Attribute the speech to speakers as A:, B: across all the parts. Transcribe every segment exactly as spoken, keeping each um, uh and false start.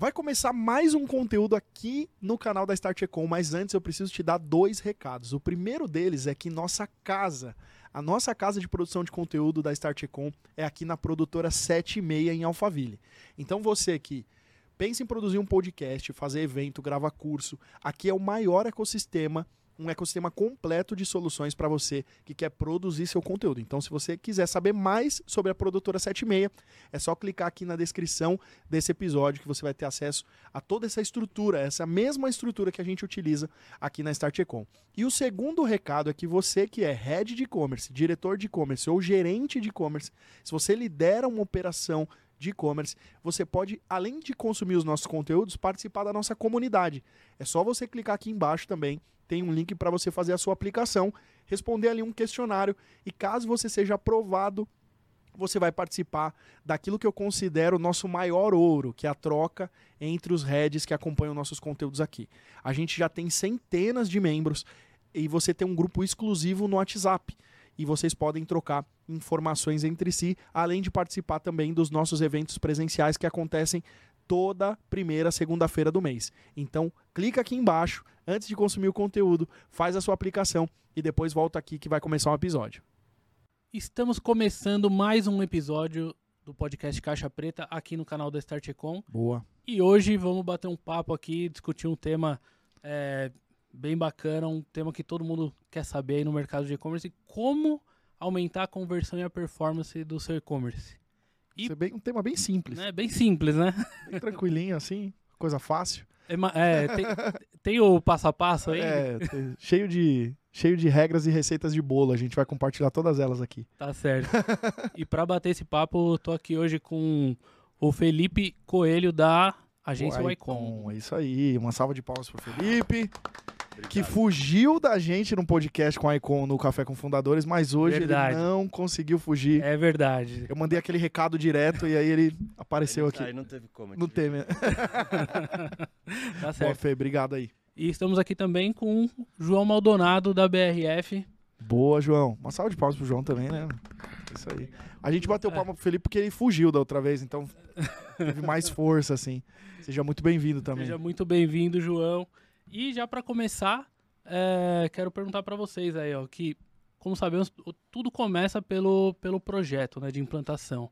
A: Vai começar mais um conteúdo aqui no canal da Start Econ, mas antes eu preciso te dar dois recados. O primeiro deles é que nossa casa, a nossa casa de produção de conteúdo da Start Econ é aqui na produtora sete e seis em Alphaville. Então você que pensa em produzir um podcast, fazer evento, gravar curso, aqui é o maior ecossistema, um ecossistema completo de soluções para você que quer produzir seu conteúdo. Então, se você quiser saber mais sobre a produtora sete e seis, é só clicar aqui na descrição desse episódio que você vai ter acesso a toda essa estrutura, essa mesma estrutura que a gente utiliza aqui na Start Econ. E o segundo recado é que você que é head de e-commerce, diretor de e-commerce ou gerente de e-commerce, se você lidera uma operação de e-commerce, você pode, além de consumir os nossos conteúdos, participar da nossa comunidade. É só você clicar aqui embaixo também, tem um link para você fazer a sua aplicação, responder ali um questionário e caso você seja aprovado, você vai participar daquilo que eu considero o nosso maior ouro, que é a troca entre os heads que acompanham nossos conteúdos aqui. A gente já tem centenas de membros e você tem um grupo exclusivo no WhatsApp. E vocês podem trocar informações entre si, além de participar também dos nossos eventos presenciais que acontecem toda primeira segunda-feira do mês. Então, clica aqui embaixo, antes de consumir o conteúdo, faz a sua aplicação e depois volta aqui que vai começar um episódio.
B: Estamos começando mais um episódio do podcast Caixa Preta aqui no canal da Start Econ.
A: Boa.
B: E hoje vamos bater um papo aqui, discutir um tema é, bem bacana, um tema que todo mundo quer saber aí no mercado de e-commerce, como aumentar a conversão e a performance do seu e-commerce.
A: E, Isso é bem, um tema bem simples.
B: É bem simples, né?
A: Bem tranquilinho assim, coisa fácil.
B: É, é, tem, tem o passo a passo aí?
A: É, tem, cheio, de, cheio de regras e receitas de bolo, a gente vai compartilhar todas elas aqui.
B: Tá certo. E para bater esse papo, eu tô aqui hoje com o Felipe Coelho da agência Icon.
A: É isso aí, uma salva de palmas pro Felipe. Obrigado. Que fugiu da gente no podcast com a Icon no Café com Fundadores, mas hoje verdade. Ele não conseguiu fugir.
B: É verdade.
A: Eu mandei aquele recado direto e aí ele apareceu
C: aí,
A: aqui.
C: Aí não teve como.
A: Não teve.
B: Tá certo.
A: Boa, Fê, obrigado aí.
B: E estamos aqui também com o João Maldonado da B R F.
A: Boa, João. Uma salva de palmas pro João também, né? Isso aí. A gente bateu palma é. pro Felipe porque ele fugiu da outra vez, então teve mais força, assim. Seja muito bem-vindo também.
B: Seja muito bem-vindo, João. E já para começar, é, quero perguntar para vocês aí, ó, que, como sabemos, tudo começa pelo, pelo projeto, né, de implantação.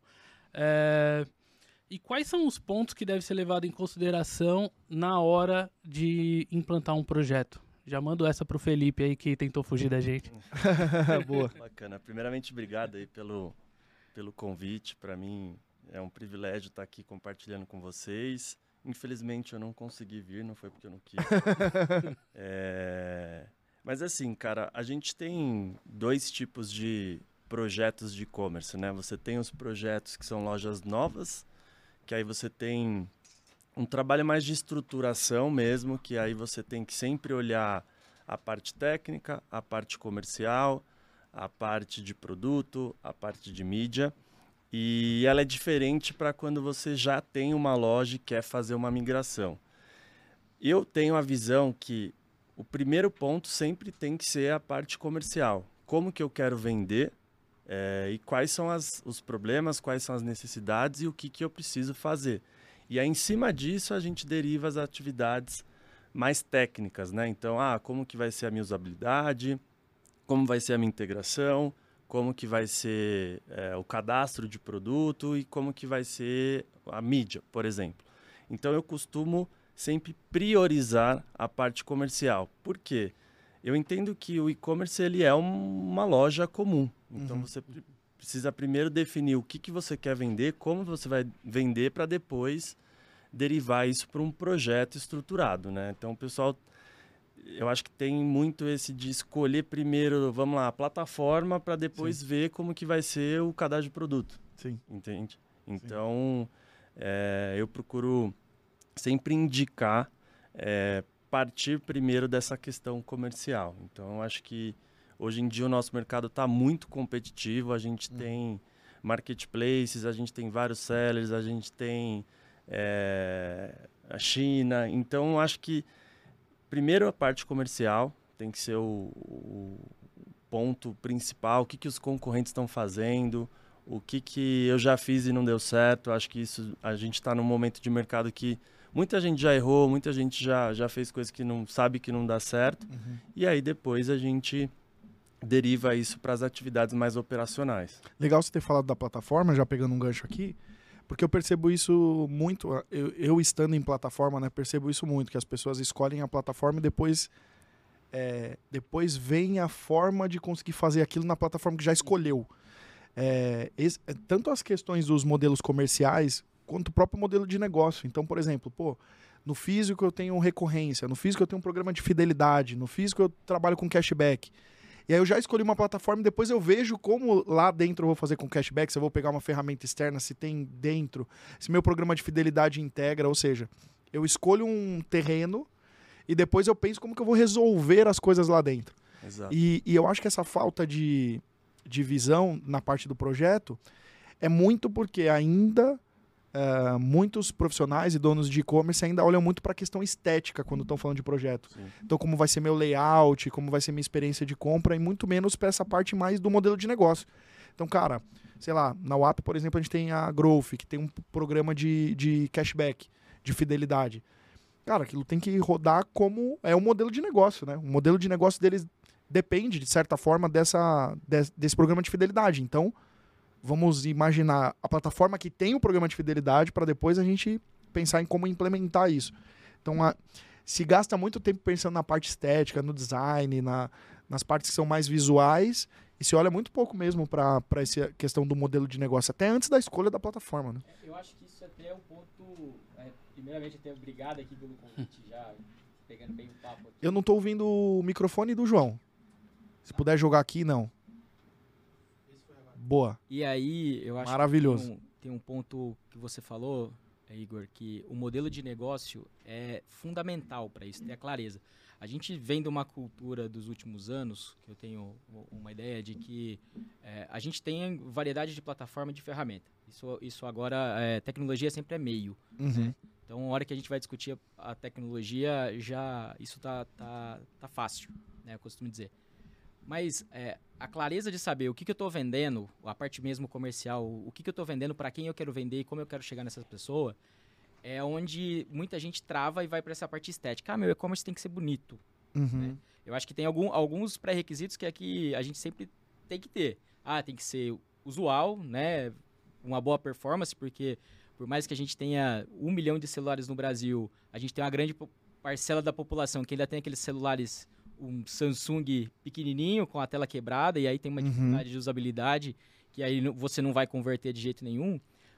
B: É, e quais são os pontos que devem ser levados em consideração na hora de implantar um projeto? Já mando essa pro Felipe aí, que tentou fugir da gente.
A: Boa.
C: Bacana. Primeiramente, obrigado aí pelo, pelo convite. Para mim é um privilégio estar aqui compartilhando com vocês. Infelizmente eu não consegui vir, não foi porque eu não quis. é... Mas assim, cara, a gente tem dois tipos de projetos de e-commerce, né? Você tem os projetos que são lojas novas, que aí você tem um trabalho mais de estruturação mesmo, que aí você tem que sempre olhar a parte técnica, a parte comercial, a parte de produto, a parte de mídia. E ela é diferente para quando você já tem uma loja e quer fazer uma migração. Eu tenho a visão que o primeiro ponto sempre tem que ser a parte comercial. Como que eu quero vender é, e quais são as, os problemas, quais são as necessidades e o que, que eu preciso fazer. E aí, em cima disso, a gente deriva as atividades mais técnicas, né? Então, ah, como que vai ser a minha usabilidade, como vai ser a minha integração, como que vai ser é, o cadastro de produto e como que vai ser a mídia, por exemplo. Então, eu costumo sempre priorizar a parte comercial. Por quê? Eu entendo que o e-commerce ele é um, uma loja comum. Então, uhum. você precisa primeiro definir o que, que você quer vender, como você vai vender, para depois derivar isso para um projeto estruturado, né? Então, o pessoal... Eu acho que tem muito esse de escolher primeiro, vamos lá, a plataforma para depois Sim. ver como que vai ser o cadastro de produto.
A: Sim.
C: Entende? Então, é, eu procuro sempre indicar é, partir primeiro dessa questão comercial. Então, eu acho que hoje em dia o nosso mercado está muito competitivo, a gente hum. tem marketplaces, a gente tem vários sellers, a gente tem é, a China. Então, eu acho que primeiro, a parte comercial tem que ser o, o ponto principal, o que, que os concorrentes estão fazendo, o que, que eu já fiz e não deu certo. Acho que isso, a gente está num momento de mercado que muita gente já errou, muita gente já, já fez coisas que não sabe que não dá certo. Uhum. E aí depois a gente deriva isso para as atividades mais operacionais.
A: Legal você ter falado da plataforma, já pegando um gancho aqui, porque eu percebo isso muito, eu, eu estando em plataforma, né, percebo isso muito, que as pessoas escolhem a plataforma e depois, é, depois vem a forma de conseguir fazer aquilo na plataforma que já escolheu. É, esse, tanto as questões dos modelos comerciais, quanto o próprio modelo de negócio. Então, por exemplo, pô, no físico eu tenho recorrência, no físico eu tenho um programa de fidelidade, no físico eu trabalho com cashback. E aí eu já escolhi uma plataforma e depois eu vejo como lá dentro eu vou fazer com cashback, se eu vou pegar uma ferramenta externa, se tem dentro, se meu programa de fidelidade integra, ou seja, eu escolho um terreno e depois eu penso como que eu vou resolver as coisas lá dentro.
C: Exato.
A: E, e eu acho que essa falta de, de visão na parte do projeto é muito porque ainda uh, muitos profissionais e donos de e-commerce ainda olham muito para a questão estética quando estão falando de projeto. Sim. Então, como vai ser meu layout, como vai ser minha experiência de compra, e muito menos para essa parte mais do modelo de negócio. Então, cara, sei lá, na U A P, por exemplo, a gente tem a Growth, que tem um programa de, de cashback, de fidelidade. Cara, aquilo tem que rodar como é o modelo de negócio, né? O modelo de negócio deles depende, de certa forma, dessa, desse, desse programa de fidelidade. Então, vamos imaginar a plataforma que tem o programa de fidelidade para depois a gente pensar em como implementar isso. Então, a, se gasta muito tempo pensando na parte estética, no design, na, nas partes que são mais visuais, e se olha muito pouco mesmo para essa questão do modelo de negócio, até antes da escolha da plataforma, né?
D: Eu acho que isso até é um ponto... É, primeiramente, até obrigado aqui pelo convite, já pegando bem o papo aqui.
A: Eu não estou ouvindo o microfone do João. Se puder jogar aqui, não. Boa.
D: E aí, eu acho
A: Maravilhoso.
D: que tem um, tem um ponto que você falou, Igor, que o modelo de negócio é fundamental para isso, ter a clareza. A gente vem de uma cultura dos últimos anos, que eu tenho uma ideia de que é, a gente tem variedade de plataforma de ferramenta. Isso, isso agora, é, tecnologia sempre é meio.
A: Uhum.
D: Né? Então, a hora que a gente vai discutir a, a tecnologia, já isso tá, tá, tá fácil, né, eu costumo dizer. Mas é, a clareza de saber o que, que eu estou vendendo, a parte mesmo comercial, o que, que eu estou vendendo, para quem eu quero vender e como eu quero chegar nessas pessoas, é onde muita gente trava e vai para essa parte estética. Ah, meu e-commerce tem que ser bonito.
A: Uhum.
D: Né? Eu acho que tem algum, alguns pré-requisitos que é que a gente sempre tem que ter. Ah, tem que ser usual, né? Uma boa performance, porque por mais que a gente tenha um milhão de celulares no Brasil, a gente tem uma grande parcela da população que ainda tem aqueles celulares, um Samsung pequenininho com a tela quebrada, e aí tem uma dificuldade uhum. de usabilidade que aí você não vai converter de jeito nenhum.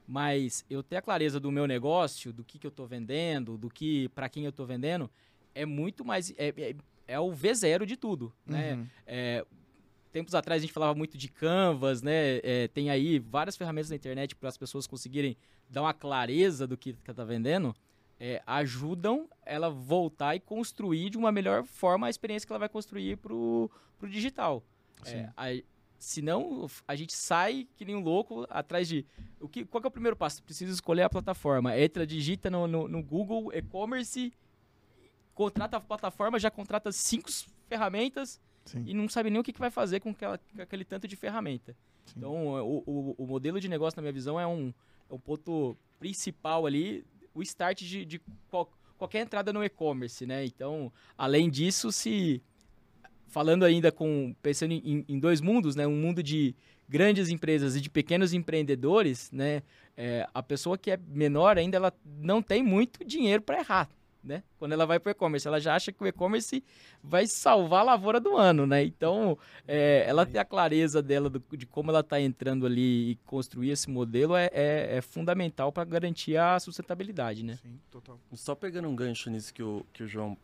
D: Mas eu ter a clareza do meu negócio, do que, que eu estou vendendo, do que para quem eu estou vendendo, é muito mais... É, é, é o V zero de tudo, uhum. né? É, tempos atrás a gente falava muito de Canvas, né? É, tem aí várias ferramentas na internet para as pessoas conseguirem dar uma clareza do que está vendendo, é, ajudam ela voltar e construir de uma melhor forma a experiência que ela vai construir para o digital. É, a, senão, a gente sai que nem um louco atrás de... O que, qual que é o primeiro passo? Precisa escolher a plataforma. Entra, digita no, no, no Google e-commerce, contrata a plataforma, já contrata cinco ferramentas Sim. e não sabe nem o que, que vai fazer com, aquela, com aquele tanto de ferramenta. Sim. Então, o, o, o modelo de negócio, na minha visão, é um, é um ponto principal ali, o start de, de qual, qualquer entrada no e-commerce, né? Então, além disso, se... Falando ainda com... Pensando em, em dois mundos, né? Um mundo de grandes empresas e de pequenos empreendedores, né? É, a pessoa que é menor ainda, ela não tem muito dinheiro para errar, né? Quando ela vai para o e-commerce, ela já acha que o e-commerce vai salvar a lavoura do ano, né? Então, é, ela ter a clareza dela do, de como ela está entrando ali e construir esse modelo é, é, é fundamental para garantir a sustentabilidade, né?
A: Sim, total.
C: Só pegando um gancho nisso que o, que o João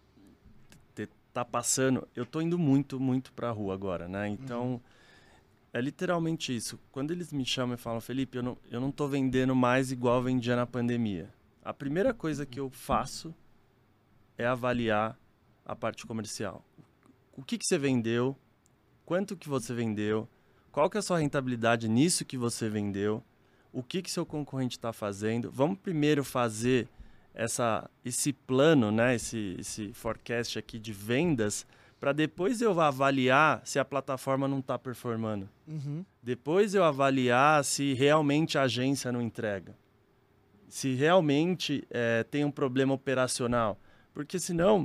C: tá passando, eu tô indo muito, muito pra rua agora, né? Então, uhum. é literalmente isso. Quando eles me chamam e falam, Felipe, eu não, eu não tô vendendo mais igual eu vendia na pandemia. A primeira coisa que eu faço é avaliar a parte comercial. O que que você vendeu? Quanto que você vendeu? Qual que é a sua rentabilidade nisso que você vendeu? O que que seu concorrente está fazendo? Vamos primeiro fazer essa, esse plano, né? esse, esse forecast aqui de vendas, para depois eu avaliar se a plataforma não está performando.
A: Uhum.
C: Depois eu avaliar se realmente a agência não entrega. se realmente é, tem um problema operacional. Porque senão,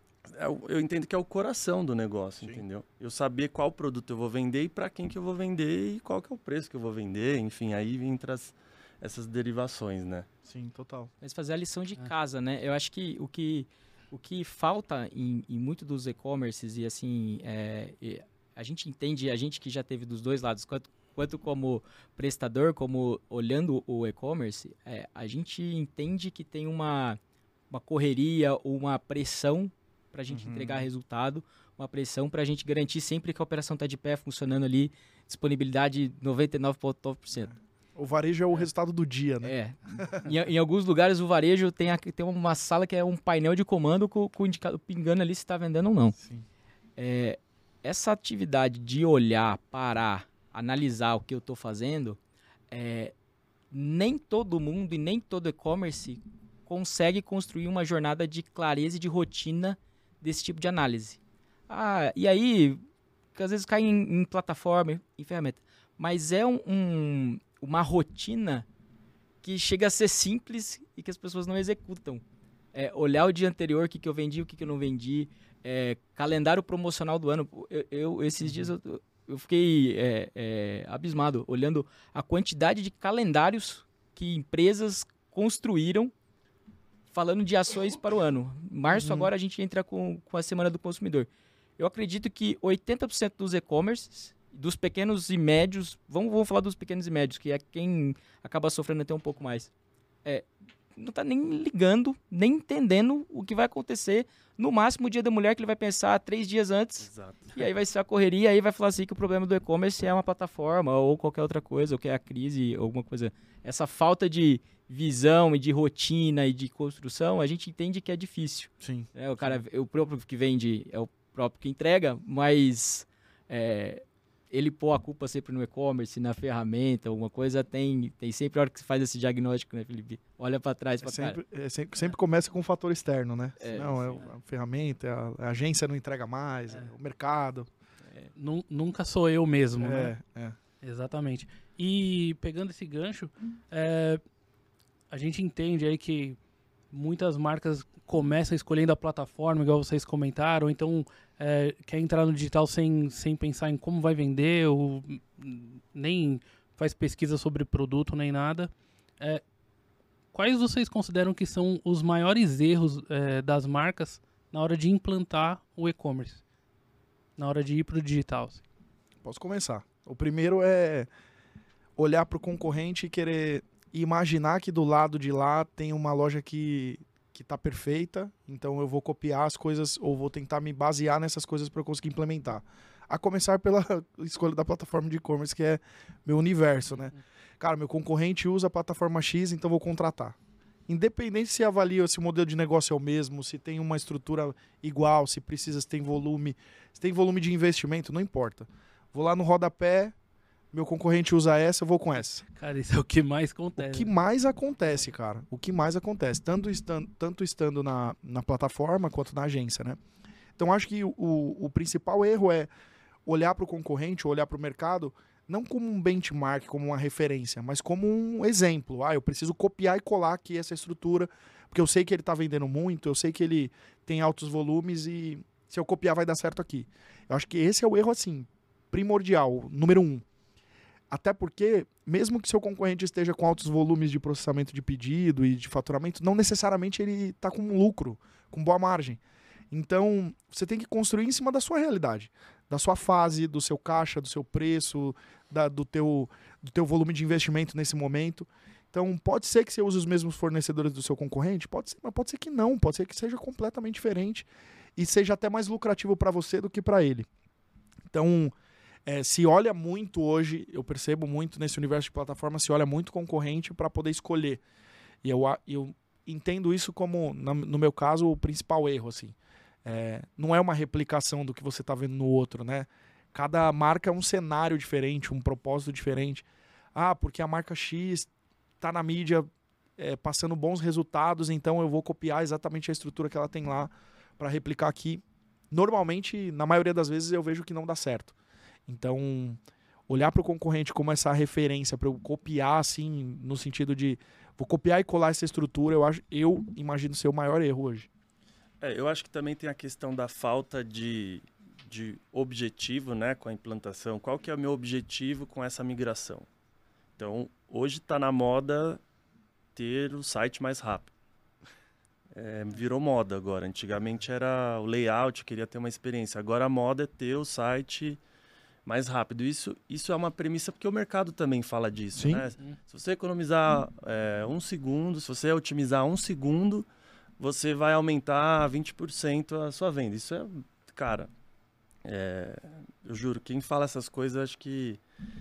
C: eu, eu entendo que é o coração do negócio, Sim. entendeu? Eu saber qual produto eu vou vender e para quem que eu vou vender e qual que é o preço que eu vou vender, enfim, aí entra as, essas derivações, né?
A: Sim, total.
D: Mas fazer a lição de
B: É.
D: casa, né? Eu acho que o que, o que falta em, em muito dos e-commerces e assim, é, e a gente entende, a gente que já teve dos dois lados, quanto, quanto como prestador, como olhando o e-commerce, é, a gente entende que tem uma, uma correria, uma pressão para a gente uhum. entregar resultado, uma pressão para a gente garantir sempre que a operação está de pé, funcionando ali, disponibilidade noventa e nove vírgula nove por cento.
A: É. O varejo é o resultado do dia, né?
D: É. em, em alguns lugares o varejo tem, a, tem uma sala que é um painel de comando com, com o indicador pingando ali se está vendendo ou não.
A: Sim.
D: É, essa atividade de olhar, parar, analisar o que eu estou fazendo, é, nem todo mundo e nem todo e-commerce consegue construir uma jornada de clareza e de rotina desse tipo de análise. Ah, e aí, que às vezes cai em, em plataforma, em ferramenta, mas é um, um, uma rotina que chega a ser simples e que as pessoas não executam. É, olhar o dia anterior, o que, que eu vendi, o que, que eu não vendi, é, calendário promocional do ano. Eu, eu esses uhum. dias eu, eu fiquei é, é, abismado, olhando a quantidade de calendários que empresas construíram falando de ações para o ano. Março uhum. agora a gente entra com, com a Semana do Consumidor. Eu acredito que oitenta por cento dos e-commerces, dos pequenos e médios, vamos, vamos falar dos pequenos e médios, que é quem acaba sofrendo até um pouco mais, é, não está nem ligando, nem entendendo o que vai acontecer. No máximo, o Dia da Mulher, que ele vai pensar três dias antes.
C: Exato.
D: E aí vai ser a correria, aí vai falar assim que o problema do e-commerce é uma plataforma ou qualquer outra coisa, ou que é a crise, alguma coisa. Essa falta de visão e de rotina e de construção, a gente entende que é difícil.
A: Sim.
D: É, o cara, o próprio que vende é o próprio que entrega, mas é, ele pôr a culpa sempre no e-commerce, na ferramenta, alguma coisa, tem, tem sempre a hora que você faz esse diagnóstico, né, Felipe? Olha para trás, para
A: é sempre, é sempre, sempre começa com um fator externo, né?
D: É,
A: não, é a ferramenta, a, a agência não entrega mais, é. É o mercado.
B: É, nunca sou eu mesmo,
A: é,
B: né?
A: É.
B: Exatamente. E pegando esse gancho, é, a gente entende aí que muitas marcas começam escolhendo a plataforma, igual vocês comentaram, ou então é, quer entrar no digital sem, sem pensar em como vai vender, ou nem faz pesquisa sobre produto, nem nada. É, quais vocês consideram que são os maiores erros é, das marcas na hora de implantar o e-commerce? Na hora de ir para o digital? Assim?
A: Posso começar. O primeiro é olhar para o concorrente e querer imaginar que do lado de lá tem uma loja que que está perfeita, então eu vou copiar as coisas ou vou tentar me basear nessas coisas para eu conseguir implementar. A começar pela escolha da plataforma de e-commerce, que é meu universo, né? Cara, meu concorrente usa a plataforma X, então vou contratar. Independente se avalia se o modelo de negócio é o mesmo, se tem uma estrutura igual, se precisa, se tem volume, se tem volume de investimento, não importa. Vou lá no rodapé, meu concorrente usa essa, eu vou com essa.
B: Cara, isso é o que mais acontece.
A: O que mais acontece, cara. O que mais acontece. Tanto estando, tanto estando na, na plataforma quanto na agência, né? Então, acho que o, o principal erro é olhar para o concorrente, olhar para o mercado, não como um benchmark, como uma referência, mas como um exemplo. Ah, eu preciso copiar e colar aqui essa estrutura, porque eu sei que ele está vendendo muito, eu sei que ele tem altos volumes e se eu copiar vai dar certo aqui. Eu acho que esse é o erro, assim, primordial, número um. Até porque, mesmo que seu concorrente esteja com altos volumes de processamento de pedido e de faturamento, não necessariamente ele está com lucro, com boa margem. Então, você tem que construir em cima da sua realidade, da sua fase, do seu caixa, do seu preço, da, do, teu, do teu volume de investimento nesse momento. Então, pode ser que você use os mesmos fornecedores do seu concorrente, pode ser, mas pode ser que não, pode ser que seja completamente diferente e seja até mais lucrativo para você do que para ele. Então, É, se olha muito hoje, eu percebo muito nesse universo de plataforma, se olha muito concorrente para poder escolher. E eu, eu entendo isso como, no meu caso, o principal erro. Assim. É, não é uma replicação do que você está vendo no outro, né? Cada marca é um cenário diferente, um propósito diferente. Ah, porque a marca X está na mídia é, passando bons resultados, então eu vou copiar exatamente a estrutura que ela tem lá para replicar aqui. Normalmente, na maioria das vezes, eu vejo que não dá certo. Então, olhar para o concorrente como essa referência para eu copiar, assim, no sentido de Tipo, copiar e colar essa estrutura, eu, acho, eu imagino ser o maior erro hoje.
C: É, eu acho que também tem a questão da falta de, de objetivo, né, com a implantação. Qual que é o meu objetivo com essa migração? Então, hoje está na moda ter o site mais rápido. É, virou moda agora. Antigamente era o layout, queria ter uma experiência. Agora a moda é ter o site mais rápido. Isso, isso é uma premissa porque o mercado também fala disso,
A: Sim.
C: né? Se você economizar é, um segundo, se você otimizar um segundo, você vai aumentar vinte por cento a sua venda. Isso é, cara, é, eu juro, quem fala essas coisas acho que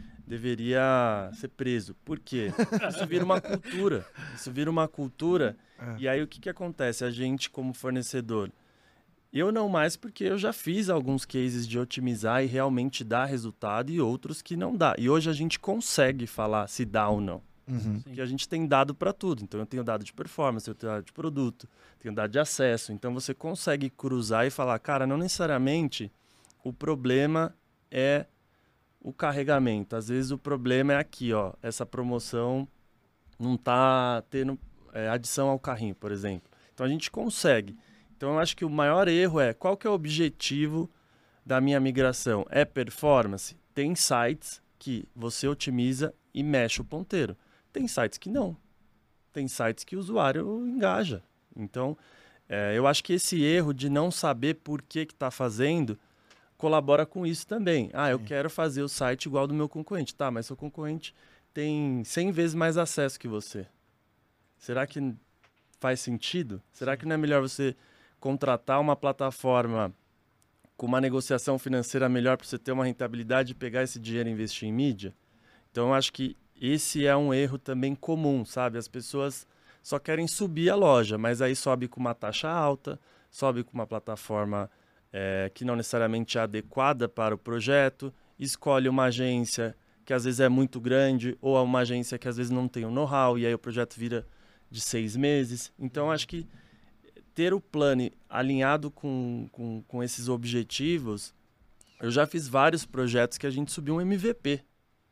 C: deveria ser preso. Por quê? Isso vira uma cultura. Isso vira uma cultura. É. E aí o que, que acontece? A gente, como fornecedor, eu não mais porque eu já fiz alguns cases de otimizar e realmente dar resultado e outros que não dá. E hoje a gente consegue falar se dá ou não.
A: Uhum.
C: Porque a gente tem dado para tudo. Então eu tenho dado de performance, eu tenho dado de produto, tenho dado de acesso. Então você consegue cruzar e falar, cara, não necessariamente o problema é o carregamento. Às vezes o problema é aqui, ó, essa promoção não está tendo é, adição ao carrinho, por exemplo. Então a gente consegue. Então eu acho que o maior erro é qual que é o objetivo da minha migração? É performance? Tem sites que você otimiza e mexe o ponteiro. Tem sites que não. Tem sites que o usuário engaja. Então é, eu acho que esse erro de não saber por que está fazendo colabora com isso também. Ah, eu Sim. quero fazer o site igual do meu concorrente. Tá, mas seu concorrente tem cem vezes mais acesso que você. Será que faz sentido? Será que não é melhor você contratar uma plataforma com uma negociação financeira melhor para você ter uma rentabilidade e pegar esse dinheiro e investir em mídia? Então, eu acho que esse é um erro também comum, sabe? As pessoas só querem subir a loja, mas aí sobe com uma taxa alta, sobe com uma plataforma É, que não necessariamente é adequada para o projeto, escolhe uma agência que às vezes é muito grande ou uma agência que às vezes não tem o know-how e aí o projeto vira de seis meses. Então, acho que ter o plano alinhado com, com, com esses objetivos, eu já fiz vários projetos que a gente subiu um M V P.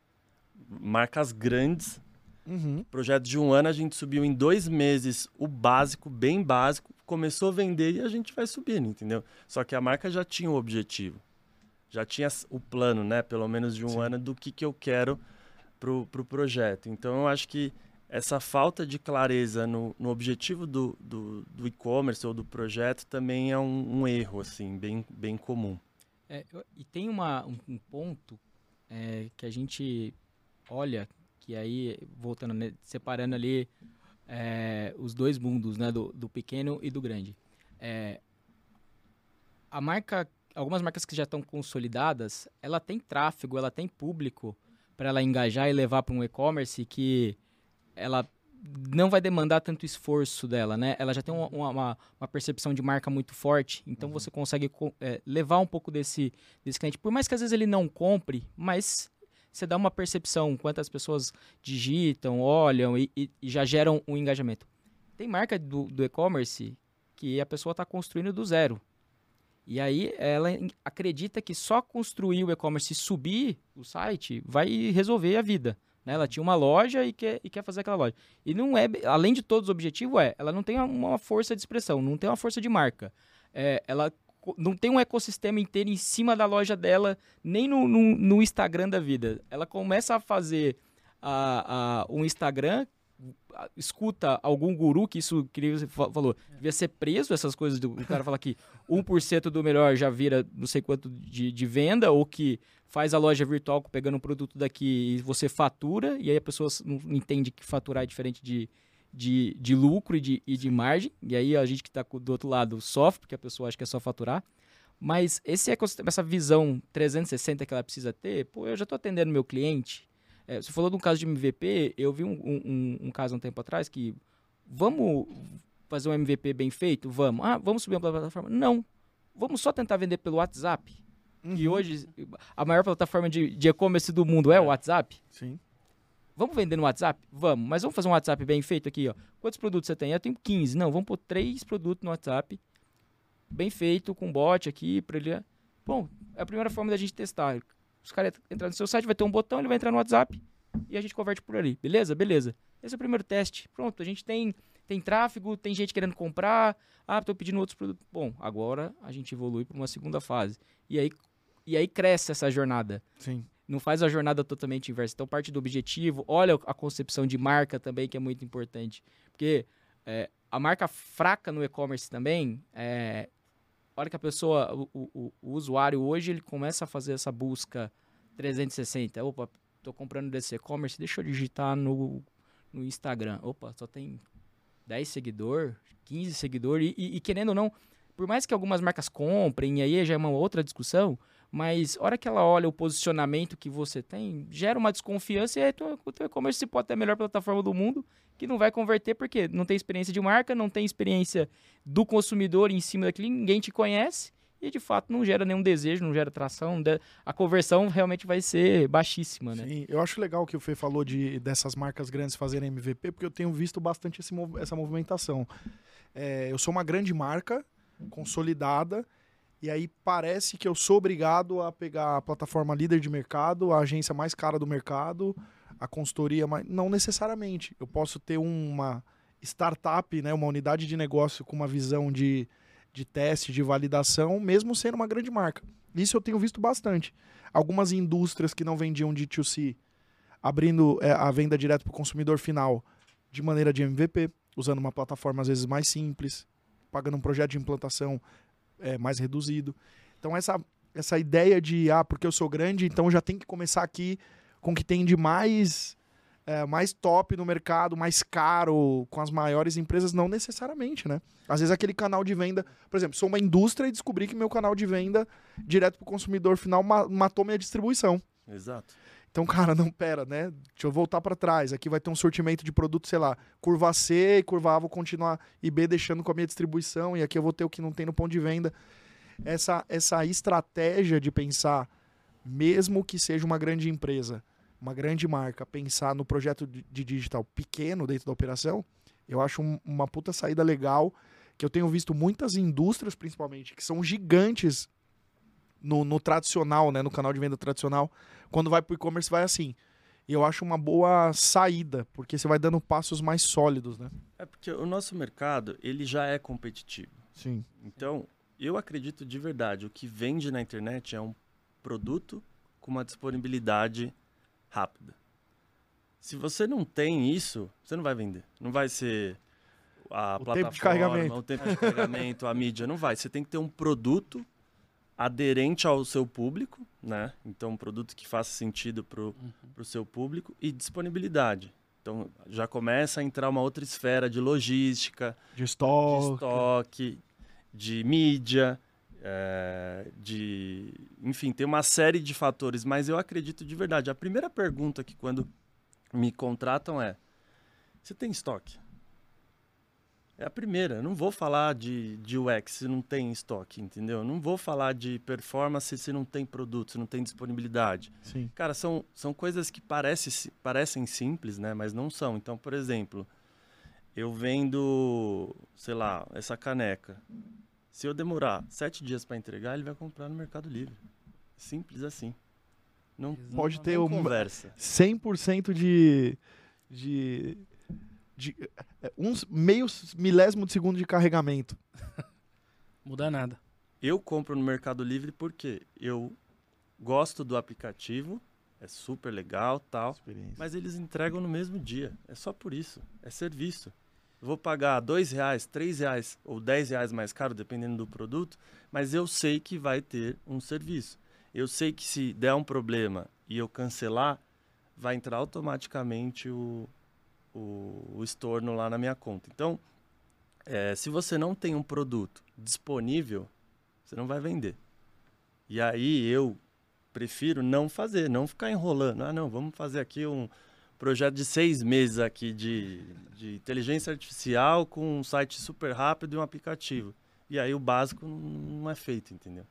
C: Marcas grandes,
A: uhum.
C: projeto de um ano a gente subiu em dois meses o básico, bem básico, começou a vender e a gente vai subindo, entendeu? Só que a marca já tinha o objetivo, já tinha o plano, né? Pelo menos de um Sim. ano do que, que eu quero pro, pro projeto. Então, eu acho que essa falta de clareza no, no objetivo do, do, do e-commerce ou do projeto também é um, um erro, assim, bem, bem comum.
D: É, e tem uma, um, um ponto é, que a gente olha, que aí, voltando, né, separando ali É, os dois mundos, né, do, do pequeno e do grande. É, a marca, algumas marcas que já estão consolidadas, ela tem tráfego, ela tem público para ela engajar e levar para um e-commerce que ela não vai demandar tanto esforço dela, né? Ela já tem uma, uma, uma percepção de marca muito forte, então uhum. você consegue é, levar um pouco desse, desse cliente. Por mais que às vezes ele não compre, mas você dá uma percepção, quantas pessoas digitam, olham e, e, e já geram um engajamento. Tem marca do, do e-commerce que a pessoa está construindo do zero. E aí ela acredita que só construir o e-commerce e subir o site vai resolver a vida. Né? Ela tinha uma loja e quer, e quer fazer aquela loja. E não é, além de todos os objetivos, é, ela não tem uma força de expressão, não tem uma força de marca. É, ela não tem um ecossistema inteiro em cima da loja dela, nem no, no, no Instagram da vida. Ela começa a fazer a, a, um Instagram, escuta algum guru, que isso que você falou, devia ser preso, essas coisas, do, o cara fala que um por cento do melhor já vira não sei quanto de, de venda, ou que faz a loja virtual pegando um produto daqui e você fatura, e aí a pessoa não entende que faturar é diferente de De, de lucro e de, e de margem, e aí a gente que está do outro lado sofre, porque a pessoa acha que é só faturar, mas esse ecossistema, essa visão trezentos e sessenta que ela precisa ter, pô, eu já estou atendendo meu cliente. É, você falou de um caso de M V P, eu vi um, um, um caso um tempo atrás que, vamos fazer um M V P bem feito? Vamos. Ah, vamos subir uma plataforma? Não. Vamos só tentar vender pelo WhatsApp, uhum. que hoje a maior plataforma de, de e-commerce do mundo é, é o WhatsApp.
A: Sim.
D: Vamos vender no WhatsApp? Vamos. Mas vamos fazer um WhatsApp bem feito aqui, ó. Quantos produtos você tem? Eu tenho quinze. Não, vamos pôr três produtos no WhatsApp. Bem feito, com bot aqui, para ele... Bom, é a primeira forma da gente testar. Os caras entram no seu site, vai ter um botão, ele vai entrar no WhatsApp e a gente converte por ali. Beleza? Beleza. Esse é o primeiro teste. Pronto, a gente tem, tem tráfego, tem gente querendo comprar. Ah, estou pedindo outros produtos. Bom, agora a gente evolui para uma segunda fase. E aí, e aí cresce essa jornada.
A: Sim.
D: Não faz a jornada totalmente inversa. Então, parte do objetivo. Olha a concepção de marca também, que é muito importante. Porque é, a marca fraca no e-commerce também, é, a hora que a pessoa, o, o, o usuário hoje, ele começa a fazer essa busca trezentos e sessenta. Opa, estou comprando desse e-commerce, deixa eu digitar no, no Instagram. Opa, só tem dez seguidores, quinze seguidores. E, e, e querendo ou não, por mais que algumas marcas comprem, e aí já é uma outra discussão, mas a hora que ela olha o posicionamento que você tem, gera uma desconfiança e aí o teu e-commerce pode ter a melhor plataforma do mundo, que não vai converter porque não tem experiência de marca, não tem experiência do consumidor em cima daquilo, ninguém te conhece e de fato não gera nenhum desejo, não gera atração, a conversão realmente vai ser baixíssima, né?
A: Sim, eu acho legal que o Fê falou de, dessas marcas grandes fazerem M V P, porque eu tenho visto bastante esse, essa movimentação. É, eu sou uma grande marca, consolidada, e aí parece que eu sou obrigado a pegar a plataforma líder de mercado, a agência mais cara do mercado, a consultoria, mas não necessariamente. Eu posso ter uma startup, né, uma unidade de negócio com uma visão de, de teste, de validação, mesmo sendo uma grande marca. Isso eu tenho visto bastante. Algumas indústrias que não vendiam D dois C, abrindo é, a venda direto para o consumidor final de maneira de M V P, usando uma plataforma às vezes mais simples, pagando um projeto de implantação é, mais reduzido. Então essa, essa ideia de, ah, porque eu sou grande, então já tem que começar aqui com o que tem de mais, é, mais top no mercado, mais caro, com as maiores empresas, não necessariamente, né? Às vezes aquele canal de venda, por exemplo, sou uma indústria e descobri que meu canal de venda direto para o consumidor final ma matou minha distribuição.
C: Exato.
A: Então, cara, não, pera, né? Deixa eu voltar para trás. Aqui vai ter um sortimento de produto, sei lá, curva C, curva A, vou continuar, e B deixando com a minha distribuição, e aqui eu vou ter o que não tem no ponto de venda. Essa, essa estratégia de pensar, mesmo que seja uma grande empresa, uma grande marca, pensar no projeto de, de digital pequeno dentro da operação, eu acho um, uma puta saída legal, que eu tenho visto muitas indústrias, principalmente, que são gigantes no, no tradicional, né, no canal de venda tradicional. Quando vai para o e-commerce, vai assim. E eu acho uma boa saída, porque você vai dando passos mais sólidos, né?
C: É porque o nosso mercado, ele já é competitivo.
A: Sim.
C: Então, eu acredito de verdade, o que vende na internet é um produto com uma disponibilidade rápida. Se você não tem isso, você não vai vender. Não vai ser a
A: o
C: plataforma,
A: tempo de carregamento.
C: o tempo de carregamento, a mídia, não vai. Você tem que ter um produto aderente ao seu público, né? Então, um produto que faça sentido para o uhum. seu público e disponibilidade. Então, já começa a entrar uma outra esfera de logística,
A: de estoque,
C: de, estoque, de mídia, é, de... Enfim, tem uma série de fatores, mas eu acredito de verdade. A primeira pergunta que quando me contratam é: você tem estoque? É a primeira. Eu não vou falar de, de U X se não tem estoque, entendeu? Eu não vou falar de performance se não tem produto, se não tem disponibilidade.
A: Sim.
C: Cara, são, são coisas que parece, parecem simples, né? Mas não são. Então, por exemplo, eu vendo, sei lá, essa caneca. Se eu demorar sete dias para entregar, ele vai comprar no Mercado Livre. Simples assim. Não,
A: pode
C: não,
A: ter
C: não
A: uma
C: conversa.
A: cem por cento de... de... De, uns meios milésimo de segundo de carregamento.
B: Muda nada.
C: Eu compro no Mercado Livre porque eu gosto do aplicativo, é super legal, tal, mas eles entregam no mesmo dia. É só por isso, é serviço. Eu vou pagar dois reais, três reais ou dez reais mais caro, dependendo do produto, mas eu sei que vai ter um serviço. Eu sei que se der um problema e eu cancelar, vai entrar automaticamente o O, o estorno lá na minha conta. Então, é, se você não tem um produto disponível, você não vai vender. E aí eu prefiro não fazer, não ficar enrolando. Ah, não, vamos fazer aqui um projeto de seis meses aqui de, de inteligência artificial com um site super rápido e um aplicativo. E aí o básico não é feito, entendeu?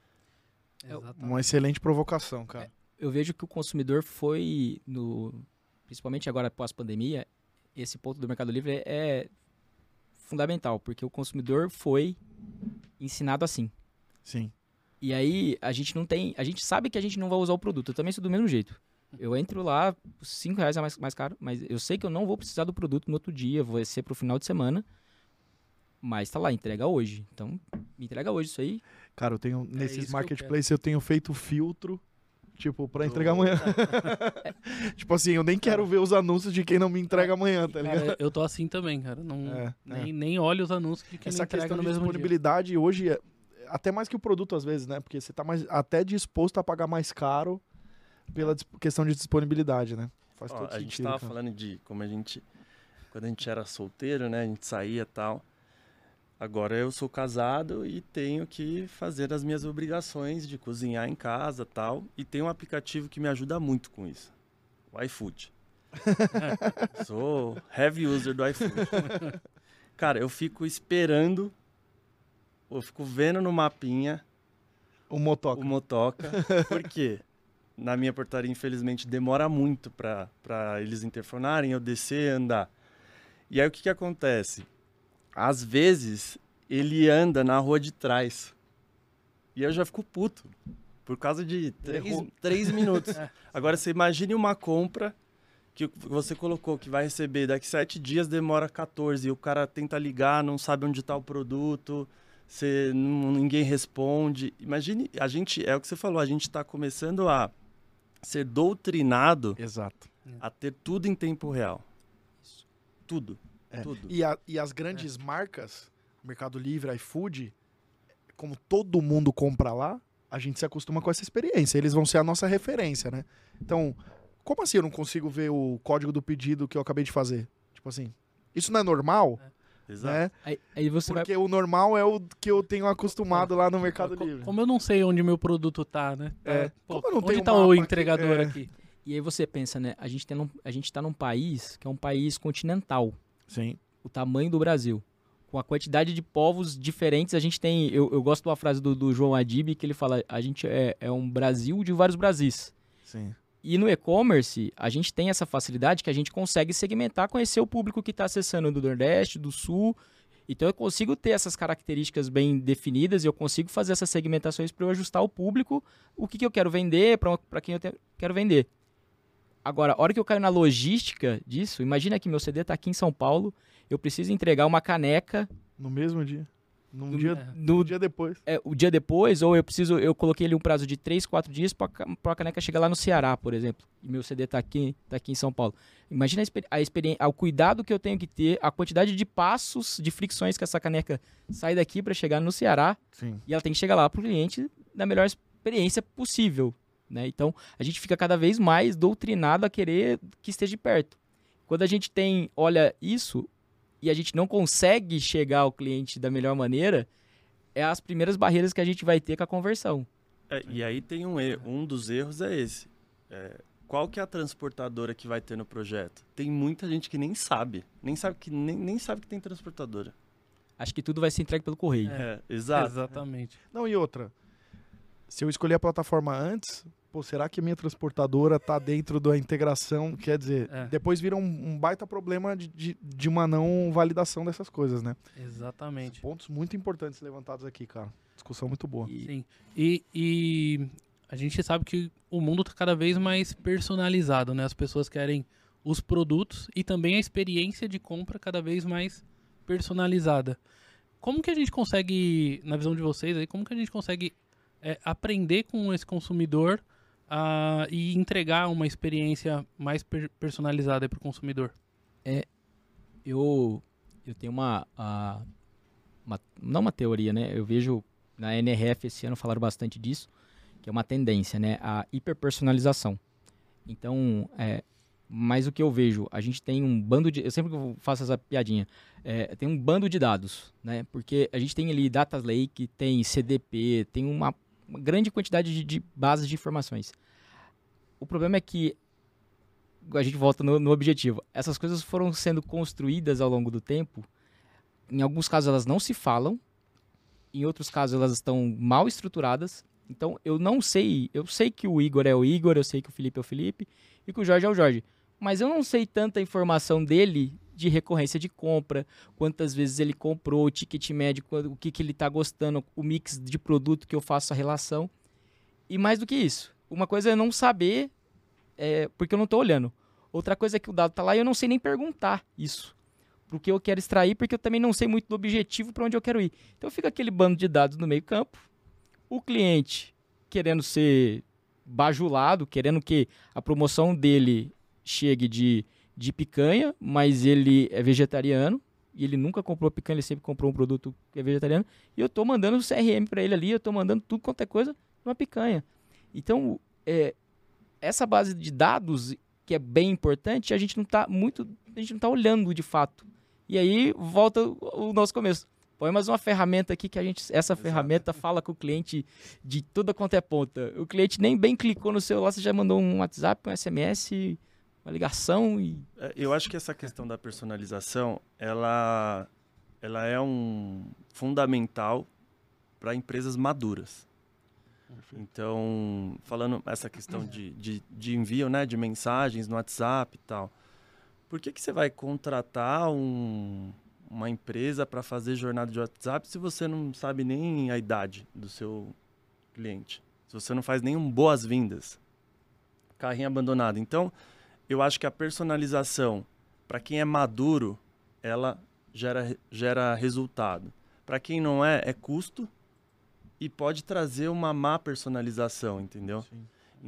A: É uma excelente provocação, cara.
D: É, eu vejo que o consumidor foi no... principalmente agora pós-pandemia, esse ponto do Mercado Livre é, é fundamental, porque o consumidor foi ensinado assim.
A: Sim.
D: E aí a gente não tem, a gente sabe que a gente não vai usar o produto, eu também sou do mesmo jeito. Eu entro lá, cinco reais é mais, mais caro, mas eu sei que eu não vou precisar do produto no outro dia, vai ser pro final de semana, mas tá lá, entrega hoje. Então, me entrega hoje isso aí.
A: Cara, eu tenho,
B: isso
A: nesses
B: que eu
A: marketplaces eu, tenho feito filtro, tipo, pra entregar amanhã. Tipo assim, eu nem quero ver os anúncios de quem não me entrega amanhã, tá ligado?
B: Cara, eu tô assim também, cara. Não,
A: É,
B: nem,
A: é.
B: nem olho os anúncios de quem
A: Essa
B: me entrega
A: questão
B: no
A: de
B: mesmo dia.
A: disponibilidade hoje, é, até mais que o produto às vezes, né? Porque você tá mais, até disposto a pagar mais caro pela dis- questão de disponibilidade, né? Faz
C: Ó,
A: todo
C: a gente
A: sentido.
C: tava
A: cara.
C: falando de como a gente, quando a gente era solteiro, né? A gente saía e tal. Agora eu sou casado e tenho que fazer as minhas obrigações de cozinhar em casa e tal. E tem um aplicativo que me ajuda muito com isso. O iFood. Sou heavy user do iFood. Cara, eu fico esperando, eu fico vendo no mapinha
A: O motoca.
C: o motoca. Por quê? Na minha portaria, infelizmente, demora muito para eles interfonarem, eu descer e andar. E aí o que, que acontece? Às vezes, ele anda na rua de trás. E eu já fico puto. Por causa de três,
A: Errou.
C: três minutos. Agora, você imagine uma compra que você colocou que vai receber daqui sete dias, demora quatorze. E o cara tenta ligar, não sabe onde está o produto. Você, não, ninguém responde. Imagine, a gente, é o que você falou, a gente está começando a ser doutrinado
A: Exato.
C: a ter tudo em tempo real. Tudo.
A: É.
C: Tudo.
A: E, a- e as grandes marcas, Mercado Livre, iFood, como todo mundo compra lá, a gente se acostuma com essa experiência. Eles vão ser a nossa referência, né? Então, como assim eu não consigo ver o código do pedido que eu acabei de fazer? Tipo assim, isso não é normal,
C: Exato.
A: né?
D: Aí, aí você vai...
A: Porque o normal é o que eu tenho acostumado lá no Mercado
B: Co-
A: Livre.
B: Como eu não sei onde meu produto tá, né?
A: É.
B: Pô,
A: Como eu não
B: onde
A: tenho
B: tá
A: mapa
B: o
A: aqui?
B: entregador
A: É.
B: aqui?
D: E aí você pensa, né? A gente, tem num, a gente tá num país que é um país continental.
A: Sim.
D: O tamanho do Brasil. Com a quantidade de povos diferentes, a gente tem... Eu, eu gosto de uma frase do, do João Adib, que ele fala, a gente é, é um Brasil de vários Brasis.
A: Sim.
D: E no e-commerce, a gente tem essa facilidade que a gente consegue segmentar, conhecer o público que está acessando do Nordeste, do Sul. Então eu consigo ter essas características bem definidas e eu consigo fazer essas segmentações para eu ajustar o público, o que, que eu quero vender, para quem eu te- quero vender. Agora, a hora que eu caio na logística disso, imagina que meu C D está aqui em São Paulo, eu preciso entregar uma caneca
A: No mesmo dia. Num
D: No-
A: dia,
D: no-
A: um dia depois.
D: é, o dia depois, ou eu preciso, eu coloquei ali um prazo de três, quatro dias para a caneca chegar lá no Ceará, por exemplo. E meu C D está aqui, tá aqui em São Paulo. Imagina a, experi- a experiência, o cuidado que eu tenho que ter, a quantidade de passos, de fricções que essa caneca sai daqui para chegar no Ceará.
A: Sim.
D: E ela tem que chegar lá para o cliente da melhor experiência possível, né? Então, a gente fica cada vez mais doutrinado a querer que esteja de perto. Quando a gente tem, olha isso, e a gente não consegue chegar ao cliente da melhor maneira, é as primeiras barreiras que a gente vai ter com a conversão.
C: É, e aí tem um erro. Um dos erros é esse. É, qual que é a transportadora que vai ter no projeto? Tem muita gente que nem sabe. Nem sabe que, nem, nem sabe que tem transportadora.
D: Acho que tudo vai ser entregue pelo correio.
C: É, exato.
B: Exatamente.
A: Não, e outra. Se eu escolher a plataforma antes, pô, será que a minha transportadora tá dentro da integração? Quer dizer,
B: É.
A: depois vira um, um baita problema de, de, de uma não validação dessas coisas, né?
B: Exatamente.
A: Pontos muito importantes levantados aqui, cara. Discussão muito boa.
D: E-
B: Sim. E, e a gente sabe que o mundo está cada vez mais personalizado, né? As pessoas querem os produtos e também a experiência de compra cada vez mais personalizada. Como que a gente consegue, na visão de vocês aí, como que a gente consegue é, aprender com esse consumidor ah, e entregar uma experiência mais per- personalizada para o consumidor?
D: eu, eu tenho uma, a- uma- não uma teoria, né? Eu vejo na N R F esse ano falaram bastante disso, que é uma tendência, né? A hiperpersonalização. Então, é, mas o que eu vejo, a gente tem um bando de, eu sempre que eu faço essa piadinha, é, tem um bando de dados, né? Porque a gente tem ali Data Lake, tem C D P, tem uma, uma grande quantidade de, de bases de informações. O problema é que a gente volta no, no objetivo. Essas coisas foram sendo construídas ao longo do tempo. Em alguns casos elas não se falam, em outros casos elas estão mal estruturadas. Então eu não sei, eu sei que o Igor é o Igor, eu sei que o Felipe é o Felipe e que o Jorge é o Jorge. Mas eu não sei tanta informação dele de recorrência de compra, quantas vezes ele comprou, o ticket médio, o que, que ele está gostando, o mix de produto que eu faço a relação. E mais do que isso, uma coisa é não saber é, porque eu não estou olhando. Outra coisa é que o dado está lá e eu não sei nem perguntar isso. Porque eu quero extrair, porque eu também não sei muito do objetivo para onde eu quero ir. Então fica aquele bando de dados no meio campo, o cliente querendo ser bajulado, querendo que a promoção dele chegue de, de picanha, mas ele é vegetariano, e ele nunca comprou picanha, ele sempre comprou um produto que é vegetariano, e eu estou mandando o C R M para ele ali, eu estou mandando tudo quanto é coisa numa picanha. Então, é, essa base de dados, que é bem importante, a gente não está muito, a gente não está olhando de fato. E aí volta o nosso começo. Põe mais uma ferramenta aqui que a gente, essa Exato. ferramenta fala com o cliente de toda quanto é ponta. O cliente nem bem clicou no celular, você já mandou um WhatsApp, um S M S, uma ligação e...
C: Eu acho que essa questão da personalização, ela, ela é um fundamental para empresas maduras. Então, falando essa questão de, de, de envio, né, de mensagens no WhatsApp e tal, por que, que você vai contratar um, uma empresa para fazer jornada de WhatsApp se você não sabe nem a idade do seu cliente? Se você não faz nenhum boas-vindas? Carrinho abandonado. Então, eu acho que a personalização, para quem é maduro, ela gera, gera resultado. Para quem não é, é custo e pode trazer uma má personalização, entendeu? Sim.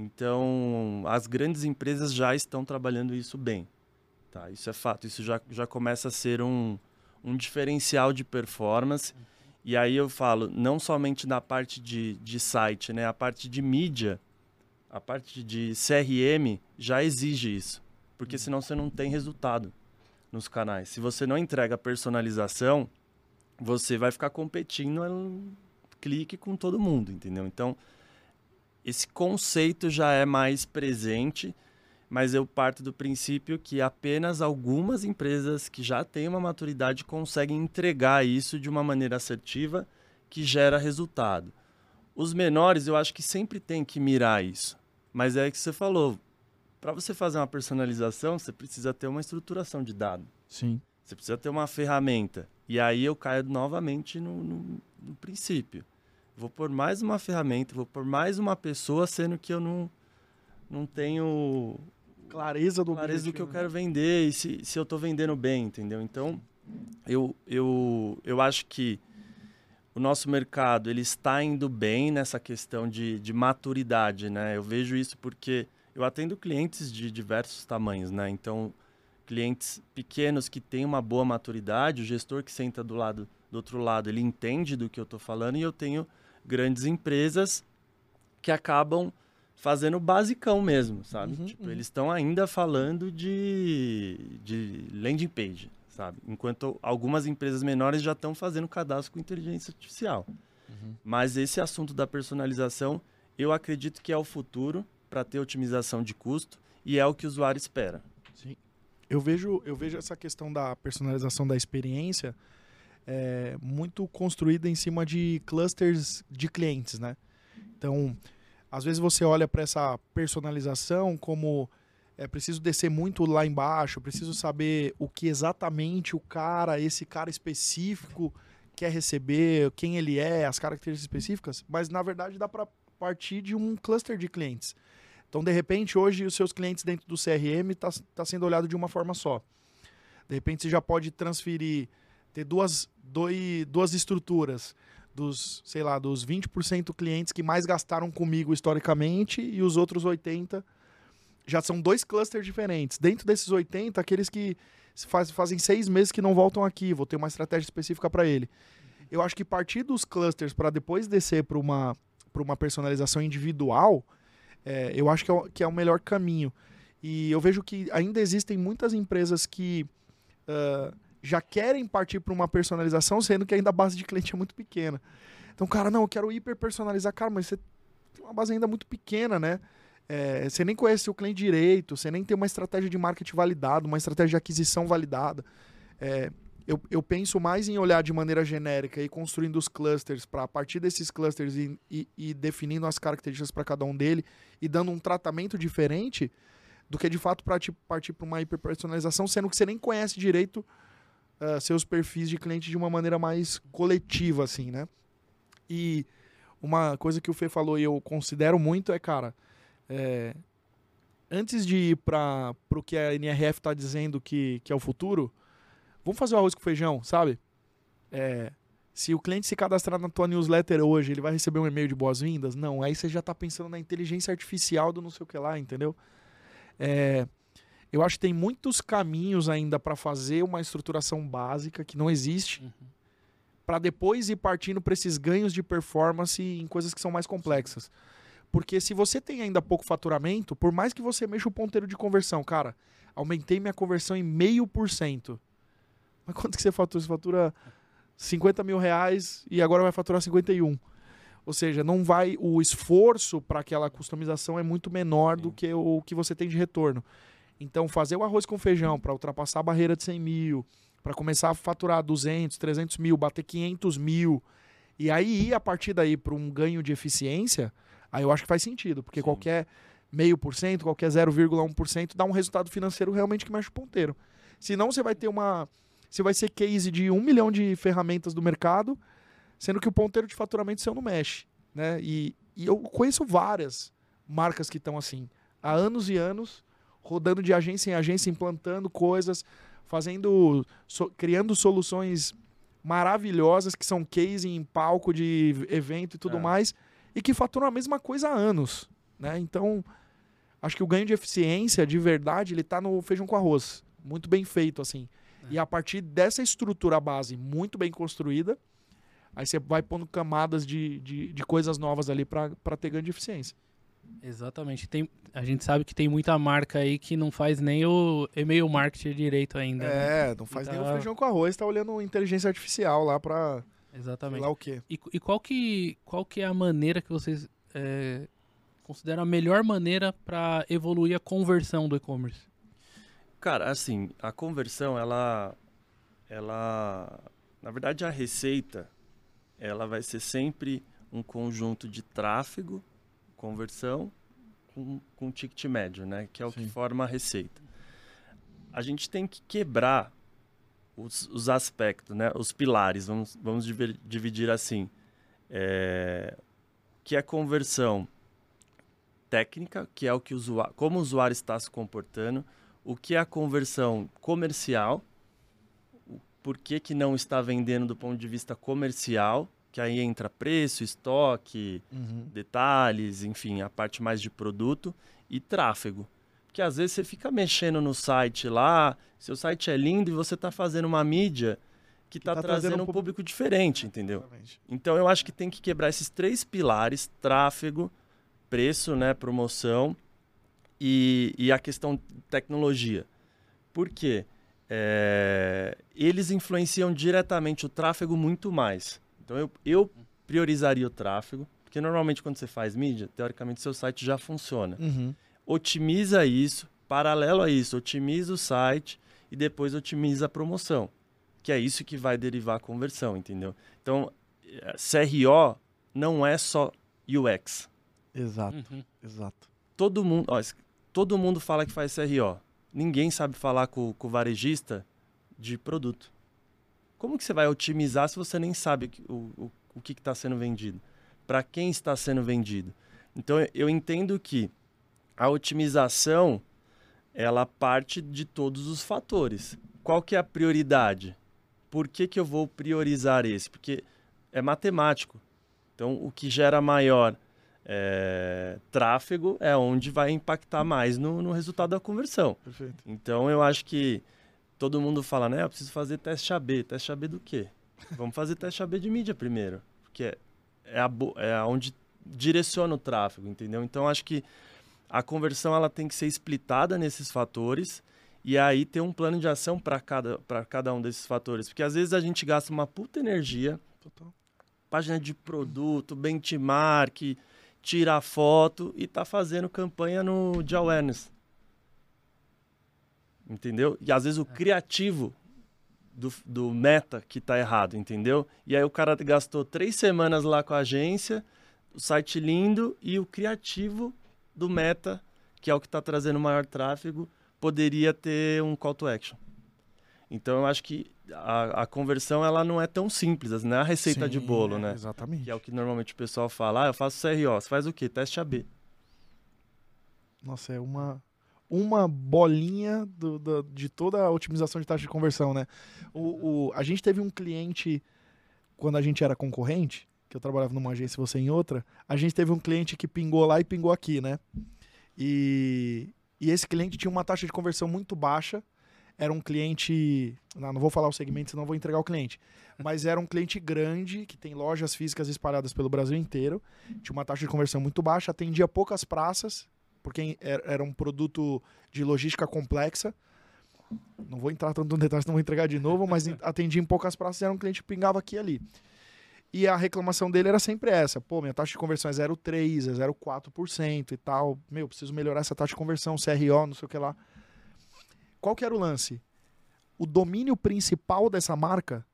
C: Então, as grandes empresas já estão trabalhando isso bem. Tá, isso é fato, isso já, já começa a ser um, um diferencial de performance. E aí eu falo, não somente na parte de, de site, né? A parte de mídia, a parte de C R M já exige isso. Porque senão você não tem resultado nos canais. Se você não entrega personalização, você vai ficar competindo no clique com todo mundo, entendeu? Então, esse conceito já é mais presente, mas eu parto do princípio que apenas algumas empresas que já têm uma maturidade conseguem entregar isso de uma maneira assertiva que gera resultado. Os menores, eu acho que sempre tem que mirar isso. Mas é o que você falou, para você fazer uma personalização, você precisa ter uma estruturação de dado.
A: Sim.
C: Você precisa ter uma ferramenta. E aí eu caio novamente no, no, no princípio. Vou pôr mais uma ferramenta, vou pôr mais uma pessoa, sendo que eu não, não tenho...
A: Clareza do
C: clareza do que eu quero vender e se, se eu estou vendendo bem, entendeu? Então, eu, eu, eu acho que o nosso mercado ele está indo bem nessa questão de, de maturidade, né? Eu vejo isso porque eu atendo clientes de diversos tamanhos, né? Então, clientes pequenos que têm uma boa maturidade, o gestor que senta do, lado, do outro lado, ele entende do que eu estou falando, e eu tenho grandes empresas que acabam fazendo basicão mesmo, sabe?
A: Uhum,
C: tipo,
A: uhum.
C: Eles estão ainda falando de, de landing page, sabe? Enquanto algumas empresas menores já estão fazendo cadastro com inteligência artificial. Uhum. Mas esse assunto da personalização, eu acredito que é o futuro para ter otimização de custo e é o que o usuário espera.
A: Sim. Eu vejo, eu vejo essa questão da personalização da experiência é, muito construída em cima de clusters de clientes, né? Então, às vezes você olha para essa personalização como é preciso descer muito lá embaixo, preciso saber o que exatamente o cara, esse cara específico quer receber, quem ele é, as características específicas, mas na verdade dá para partir de um cluster de clientes. Então, de repente, hoje os seus clientes dentro do C R M tá, tá sendo olhado de uma forma só. De repente, você já pode transferir, ter duas, dois, duas estruturas. Dos, sei lá, dos vinte por cento clientes que mais gastaram comigo historicamente e os outros oitenta já são dois clusters diferentes. Dentro desses oitenta, aqueles que faz, fazem seis meses que não voltam aqui, vou ter uma estratégia específica para ele. Eu acho que partir dos clusters para depois descer para uma, para uma personalização individual, é, eu acho que é, o, que é o melhor caminho. E eu vejo que ainda existem muitas empresas que... Uh, já querem partir para uma personalização, sendo que ainda a base de cliente é muito pequena. Então, cara, não, eu quero hiper personalizar. Cara, mas você tem uma base ainda muito pequena, né? É, você nem conhece o cliente direito, você nem tem uma estratégia de marketing validada, uma estratégia de aquisição validada. É, eu, eu penso mais em olhar de maneira genérica e construindo os clusters para a partir desses clusters e, e, e definindo as características para cada um dele e dando um tratamento diferente do que de fato para partir para uma hiperpersonalização, sendo que você nem conhece direito Uh, seus perfis de cliente de uma maneira mais coletiva, assim, né? E uma coisa que o Fê falou e eu considero muito é, cara, é, antes de ir para o que a N R F está dizendo que, que é o futuro, vamos fazer o arroz com feijão, sabe? É, se o cliente se cadastrar na tua newsletter hoje, ele vai receber um e-mail de boas-vindas? Não, aí você já está pensando na inteligência artificial do não sei o que lá, entendeu? É, eu acho que tem muitos caminhos ainda para fazer uma estruturação básica que não existe, uhum. para depois ir partindo para esses ganhos de performance em coisas que são mais complexas. Porque se você tem ainda pouco faturamento, por mais que você mexa o ponteiro de conversão, cara, aumentei minha conversão em meio por cento. Mas quanto que você fatura? Você fatura cinquenta mil reais e agora vai faturar cinquenta e um. Ou seja, não vai, o esforço para aquela customização é muito menor do que o que você tem de retorno. Então, fazer o arroz com feijão para ultrapassar a barreira de cem mil, para começar a faturar duzentos, trezentos mil, bater quinhentos mil, e aí ir a partir daí para um ganho de eficiência, aí eu acho que faz sentido, porque Sim. qualquer meio por cento, qualquer zero vírgula um por cento dá um resultado financeiro realmente que mexe o ponteiro. Senão você vai ter uma... Você vai ser case de um milhão de ferramentas do mercado, sendo que o ponteiro de faturamento seu não mexe. Né? E, e eu conheço várias marcas que estão assim, há anos e anos, rodando de agência em agência, implantando coisas, fazendo, so, criando soluções maravilhosas que são case em palco de evento e tudo é. mais, e que faturam a mesma coisa há anos. Né? Então, acho que o ganho de eficiência, de verdade, ele está no feijão com arroz. Muito bem feito, assim. É. E a partir dessa estrutura base muito bem construída, aí você vai pondo camadas de, de, de coisas novas ali para ter ganho de eficiência.
B: Exatamente. Tem, a gente sabe que tem muita marca aí que não faz nem o e-mail marketing direito ainda.
A: É,
B: né?
A: não faz
B: então,
A: nem o feijão com arroz, tá olhando inteligência artificial lá para
B: Exatamente.
A: sei lá o quê.
B: E, e qual, que, qual que é a maneira que vocês é, consideram a melhor maneira para evoluir a conversão do e-commerce?
C: Cara, assim, a conversão, ela, ela, na verdade, a receita, ela vai ser sempre um conjunto de tráfego, conversão, com, com ticket médio, né? Que é o Sim. que forma a receita. A gente tem que quebrar os, os aspectos, né? Os pilares, vamos, vamos dividir assim. É, que é conversão técnica, que é o que o usuário, como o usuário está se comportando. O que é a conversão comercial, por que, que não está vendendo do ponto de vista comercial, que aí entra preço, estoque, uhum. detalhes, enfim, a parte mais de produto, e tráfego. Porque às vezes você fica mexendo no site lá, seu site é lindo e você está fazendo uma mídia que está tá trazendo, trazendo um público, público diferente, entendeu? Exatamente. Então eu acho que tem que quebrar esses três pilares, tráfego, preço, né, promoção, E, e a questão tecnologia. Por quê? É, eles influenciam diretamente o tráfego muito mais. Então, eu, eu priorizaria o tráfego, porque normalmente quando você faz mídia, teoricamente seu site já funciona. Uhum. Otimiza isso, paralelo a isso, otimiza o site e depois otimiza a promoção, que é isso que vai derivar a conversão, entendeu? Então, C R O não é só U X.
A: Exato, uhum. exato.
C: Todo mundo... Ó, Todo mundo fala que faz C R O. Ninguém sabe falar com, com o varejista de produto. Como que você vai otimizar se você nem sabe o, o, o que está sendo vendido? Para quem está sendo vendido? Então, eu entendo que a otimização, ela parte de todos os fatores. Qual que é a prioridade? Por que, que eu vou priorizar esse? Porque é matemático. Então, o que gera maior... É, tráfego é onde vai impactar mais no, no resultado da conversão.
A: Perfeito.
C: Então eu acho que todo mundo fala, né? Eu preciso fazer teste A B. Teste A B do quê? Vamos fazer teste A B de mídia primeiro. Porque é, é, a, é onde direciona o tráfego, entendeu? Então acho que a conversão ela tem que ser splitada nesses fatores e aí ter um plano de ação para cada, para cada um desses fatores. Porque às vezes a gente gasta uma puta energia, Total. página de produto, benchmark, tirar foto e tá fazendo campanha no, de awareness. Entendeu? E às vezes o criativo do, do meta que tá errado, entendeu? E aí o cara gastou três semanas lá com a agência, o site lindo e o criativo do meta, que é o que tá trazendo maior tráfego, poderia ter um call to action. Então eu acho que a, a conversão ela não é tão simples, não é a receita Sim, de bolo,
A: é,
C: né?
A: Exatamente.
C: Que é o que normalmente o pessoal fala, ah, eu faço C R O, você faz o quê? Teste A B.
A: Nossa, é uma, uma bolinha do, do, de toda a otimização de taxa de conversão, né? O, o, a gente teve um cliente, quando a gente era concorrente, que eu trabalhava numa agência e você em outra, a gente teve um cliente que pingou lá e pingou aqui, né? E, e esse cliente tinha uma taxa de conversão muito baixa. Era um cliente... Não, não vou falar o segmento, senão vou entregar o cliente. Mas era um cliente grande, que tem lojas físicas espalhadas pelo Brasil inteiro. Tinha uma taxa de conversão muito baixa, atendia poucas praças, porque era um produto de logística complexa. Não vou entrar tanto no detalhe, senão vou entregar de novo, mas atendia em poucas praças, era um cliente que pingava aqui e ali. E a reclamação dele era sempre essa. Pô, minha taxa de conversão é zero vírgula três por cento, é zero vírgula quatro por cento e tal. Meu, preciso melhorar essa taxa de conversão, C R O, não sei o que lá. Qual que era o lance? O domínio principal dessa marca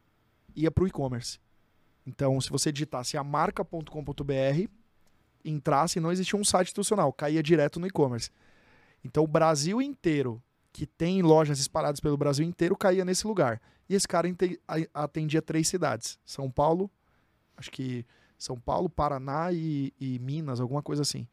A: ia para o e-commerce. Então, se você digitasse amarca ponto com ponto b r, entrasse, não existia um site institucional, caía direto no e-commerce. Então, o Brasil inteiro, que tem lojas espalhadas pelo Brasil inteiro, caía nesse lugar. E esse cara atendia três cidades. São Paulo, acho que São Paulo, Paraná e, e Minas, alguma coisa assim.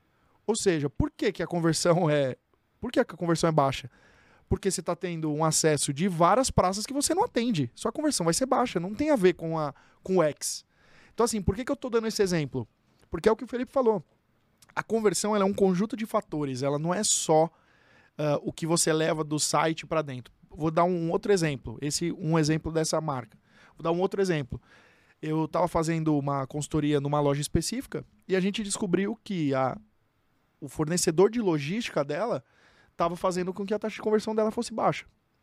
A: Ou seja, por que, que a conversão é... Por que a conversão é baixa? Porque você está tendo um acesso de várias praças que você não atende. Sua conversão vai ser baixa, não tem a ver com, a, com o X. Então, assim, por que, que eu estou dando esse exemplo? Porque é o que o Felipe falou. A conversão ela é um conjunto de fatores, ela não é só uh, o que você leva do site para dentro. Vou dar um outro exemplo, esse um exemplo dessa marca. Vou dar um outro exemplo. Eu estava fazendo uma consultoria numa loja específica e a gente descobriu que a, o fornecedor de logística dela estava fazendo com que a taxa de conversão dela fosse baixa.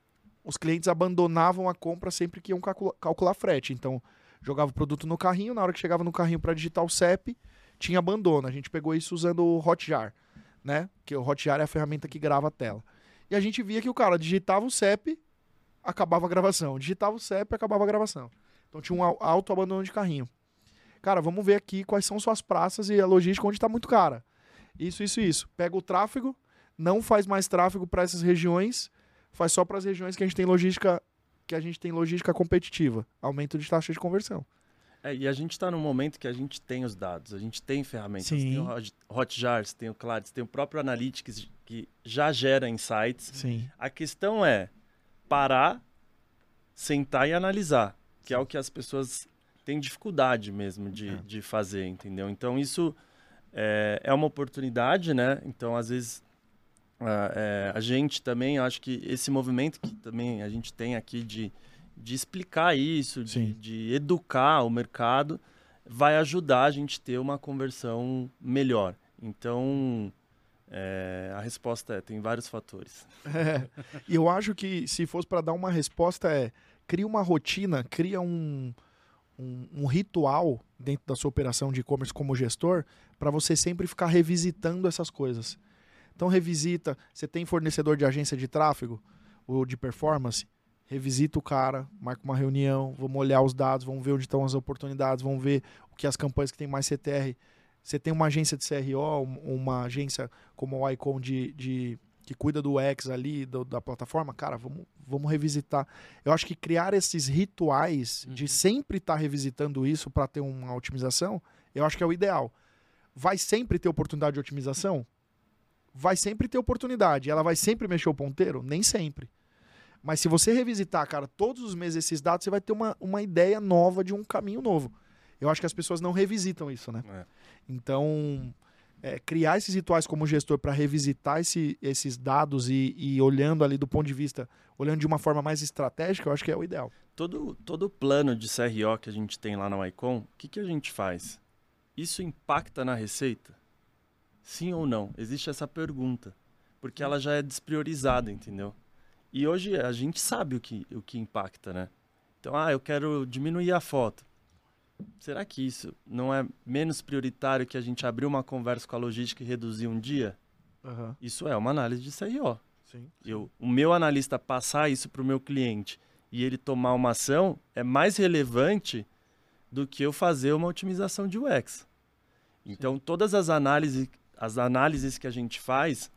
A: Os clientes abandonavam a compra sempre que iam calcular, calcular frete. Então, jogava o produto no carrinho, na hora que chegava no carrinho para digitar o C E P, tinha abandono. A gente pegou isso usando o Hotjar, né? Que o Hotjar é a ferramenta que grava a tela. E a gente via que o cara digitava o C E P, acabava a gravação. Digitava o C E P, acabava a gravação. Então, tinha um alto abandono de carrinho. Cara, vamos ver aqui quais são suas praças e a logística onde está muito cara. Isso, isso, isso. Pega o tráfego, não faz mais tráfego para essas regiões, faz só para as regiões que a gente tem logística, que a gente tem logística competitiva, aumento de taxa de conversão.
C: É, e a gente está num momento que a gente tem os dados, a gente tem ferramentas,
A: Sim.
C: tem o Hotjar, tem o Claris, tem o próprio Analytics que já gera insights.
A: Sim.
C: A questão é parar, sentar e analisar, que é o que as pessoas têm dificuldade mesmo de,
A: é.
C: de fazer, entendeu? Então isso é, é uma oportunidade, né? Então às vezes Uh, é, a gente também, acho que esse movimento que também a gente tem aqui de, de explicar isso, de, de educar o mercado, vai ajudar a gente ter uma conversão melhor. Então, é, a resposta é, tem vários fatores.
A: É, e eu acho que se fosse para dar uma resposta é, cria uma rotina, cria um, um, um ritual dentro da sua operação de e-commerce como gestor, para você sempre ficar revisitando essas coisas. Então revisita, você tem fornecedor de agência de tráfego ou de performance, revisita o cara, marca uma reunião, vamos olhar os dados, vamos ver onde estão as oportunidades, vamos ver o que as campanhas que tem mais C T R. Você tem uma agência de C R O, uma agência como o Icon de, de, que cuida do X ali, do, da plataforma, cara, vamos, vamos revisitar. Eu acho que criar esses rituais uhum. de sempre estar tá revisitando isso para ter uma otimização, eu acho que é o ideal. Vai sempre ter oportunidade de otimização? Vai sempre ter oportunidade. Ela vai sempre mexer o ponteiro? Nem sempre. Mas se você revisitar, cara, todos os meses esses dados, você vai ter uma, uma ideia nova de um caminho novo. Eu acho que as pessoas não revisitam isso, né? É. Então, é, criar esses rituais como gestor para revisitar esse, esses dados e, e olhando ali do ponto de vista, olhando de uma forma mais estratégica, eu acho que é o ideal.
C: Todo, todo plano de C R O que a gente tem lá no Icon, o que, que a gente faz? Isso impacta na receita? Sim ou não? Existe essa pergunta. Porque ela já é despriorizada, entendeu? E hoje a gente sabe o que, o que impacta, né? Então, ah, eu quero diminuir a foto. Será que isso não é menos prioritário que a gente abrir uma conversa com a logística e reduzir um dia?
A: Uhum.
C: Isso é uma análise de C R O.
A: Sim, sim. Eu,
C: o meu analista passar isso para o meu cliente e ele tomar uma ação é mais relevante do que eu fazer uma otimização de U X. Então, sim. todas as análises... As análises que a gente faz,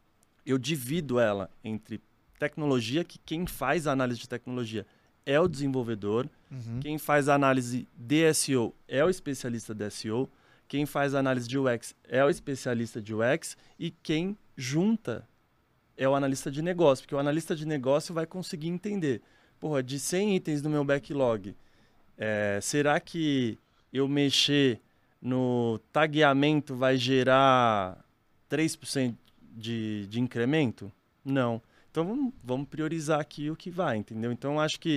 C: eu divido ela entre tecnologia, que quem faz a análise de tecnologia é o desenvolvedor, uhum. quem faz a análise de S E O é o especialista de S E O, quem faz a análise de U X é o especialista de U X e quem junta é o analista de negócio, porque o analista de negócio vai conseguir entender. Porra, de cem itens no meu backlog, é, será que eu mexer no tagueamento vai gerar três por cento de, de incremento? Não. Então vamos, vamos priorizar aqui o que vai, entendeu? Então acho que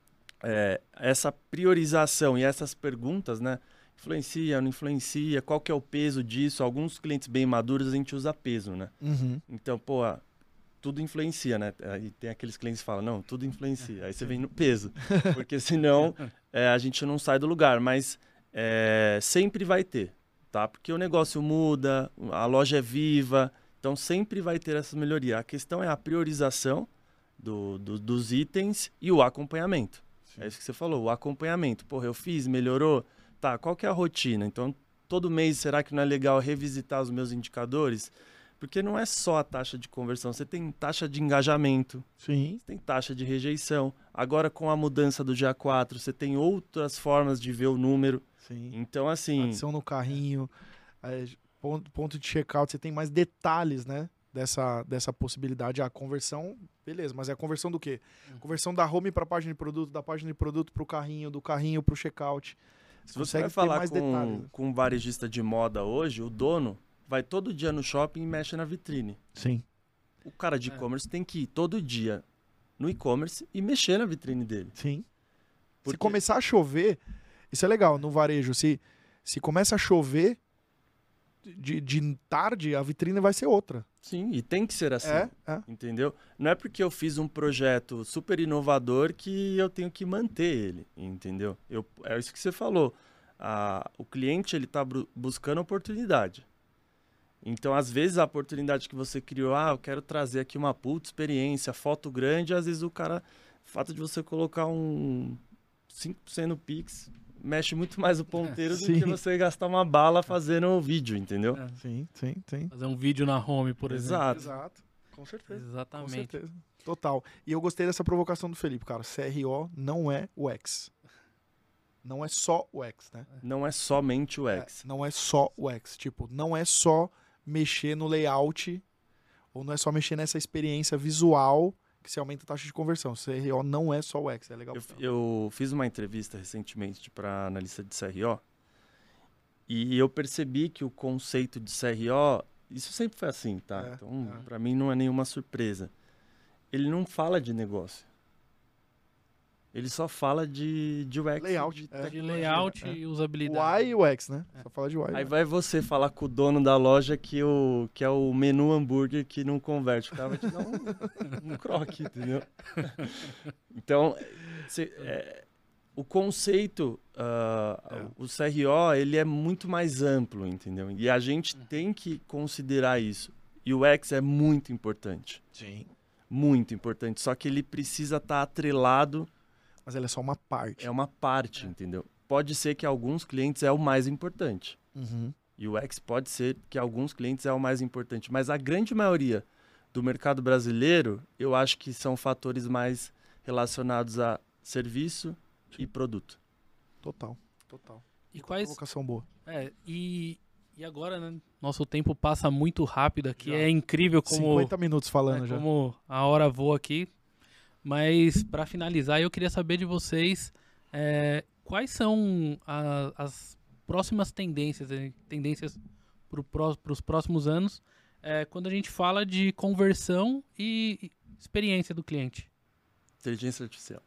C: é, essa priorização e essas perguntas, né? Influencia, não influencia, qual que é o peso disso? Alguns clientes bem maduros a gente usa peso, né?
A: Uhum.
C: Então, pô, tudo influencia, né? Aí tem aqueles clientes que falam, não, tudo influencia. Aí você vem no peso, porque senão é, a gente não sai do lugar. Mas é, sempre vai ter, tá? Porque o negócio muda, a loja é viva, então sempre vai ter essa melhoria. A questão é a priorização do, do, dos itens e o acompanhamento. Sim. É isso que você falou, o acompanhamento. Porra, eu fiz, melhorou? Tá, qual que é a rotina? Então, todo mês, será que não é legal revisitar os meus indicadores? Porque não é só a taxa de conversão, você tem taxa de engajamento,
A: Sim.
C: Você tem taxa de rejeição. Agora, com a mudança do G A quatro, você tem outras formas de ver o número.
A: Sim.
C: Então, assim...
A: Adição no carrinho, é, ponto, ponto de checkout, você tem mais detalhes, né? Dessa, dessa possibilidade. A conversão, beleza, mas é a conversão do quê? Conversão da home para a página de produto, da página de produto para o carrinho, do carrinho para o checkout.
C: Se você vai falar com,
A: detalhes, né?
C: com um varejista de moda hoje, o dono vai todo dia no shopping e mexe na vitrine.
A: Sim.
C: O cara de e-commerce é. tem que ir todo dia no e-commerce e mexer na vitrine dele.
A: Sim.
C: Porque...
A: Se começar a chover, isso é legal no varejo, se, se começa a chover, de, de tarde a vitrine vai ser outra.
C: Sim, e tem que ser assim,
A: é, é.
C: entendeu? Não é porque eu fiz um projeto super inovador que eu tenho que manter ele, entendeu? Eu, é isso que você falou. A, o cliente ele está buscando oportunidade. Então, às vezes, a oportunidade que você criou, ah, eu quero trazer aqui uma puta experiência, foto grande, às vezes o cara, o fato de você colocar um cinco por cento no Pix, mexe muito mais o ponteiro do que você gastar uma bala fazendo o vídeo, entendeu?
A: É. Sim, sim, sim.
B: Fazer um vídeo na home, por
C: Exato.
B: exemplo.
A: Exato. Com certeza.
B: Exatamente.
A: Com certeza. Total. E eu gostei dessa provocação do Felipe, cara. C R O não é o X. Não é só o X, né?
C: Não é somente o X.
A: É, não é só o X. Tipo, não é só mexer no layout ou não é só mexer nessa experiência visual que se aumenta a taxa de conversão. C R O não é só o X, é legal.
C: Eu, eu fiz uma entrevista recentemente para analista de C R O e eu percebi que o conceito de C R O, isso sempre foi assim, tá?
A: É,
C: então,
A: é.
C: para mim não é nenhuma surpresa. Ele não fala de negócio. Ele só fala de, de U X.
A: Layout.
C: De,
A: É.
B: De layout
A: É.
B: e
A: O
B: usabilidade.
A: Y e o X, né? Só fala de Y.
C: Aí vai você falar com o dono da loja que, o, que é o menu hambúrguer que não converte. O cara vai te dar um, um croque, entendeu? Então, cê, é, o conceito, uh,
A: É.
C: o C R O, ele é muito mais amplo, entendeu? E a gente tem que considerar isso. E o X é muito importante.
A: Sim.
C: Muito importante. Só que ele precisa estar atrelado.
A: Mas ela é só uma parte.
C: É uma parte,
B: É.
C: entendeu? Pode ser que alguns clientes é o mais importante.
A: Uhum.
C: E o X pode ser que alguns clientes é o mais importante. Mas a grande maioria do mercado brasileiro, eu acho que são fatores mais relacionados a serviço e produto.
A: Total. Total.
B: E quais...
A: Colocação boa.
B: É, e, e agora, né? Nosso tempo passa muito rápido aqui.
A: Já.
B: É incrível como...
A: cinquenta minutos falando
B: é,
A: já.
B: como a hora voa aqui. Mas, para finalizar, eu queria saber de vocês é, quais são a, as próximas tendências, eh, tendências para os próximos anos, é, quando a gente fala de conversão e experiência do cliente.
C: Inteligência artificial.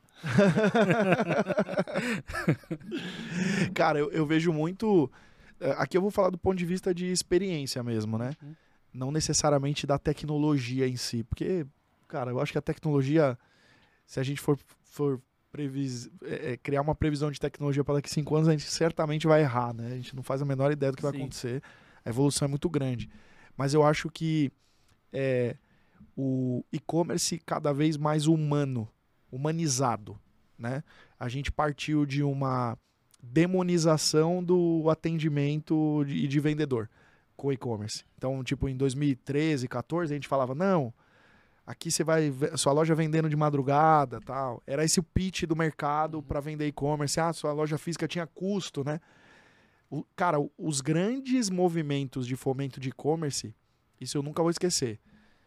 A: Cara, eu, eu vejo muito... Aqui eu vou falar do ponto de vista de experiência mesmo, né?
B: Uhum.
A: Não necessariamente da tecnologia em si. Porque, cara, eu acho que a tecnologia... Se a gente for, for previs, é, criar uma previsão de tecnologia para daqui a cinco anos, a gente certamente vai errar, né? A gente não faz a menor ideia do que vai
B: Sim.
A: acontecer. A evolução é muito grande. Mas eu acho que é, o e-commerce cada vez mais humano, humanizado, né? A gente partiu de uma demonização do atendimento de, de vendedor com o e-commerce. Então, tipo, em dois mil e treze, quatorze, a gente falava, não... Aqui você vai, sua loja vendendo de madrugada, tal. Era esse o pitch do mercado para vender e-commerce. Ah, sua loja física tinha custo, né? O, cara, os grandes movimentos de fomento de e-commerce, isso eu nunca vou esquecer.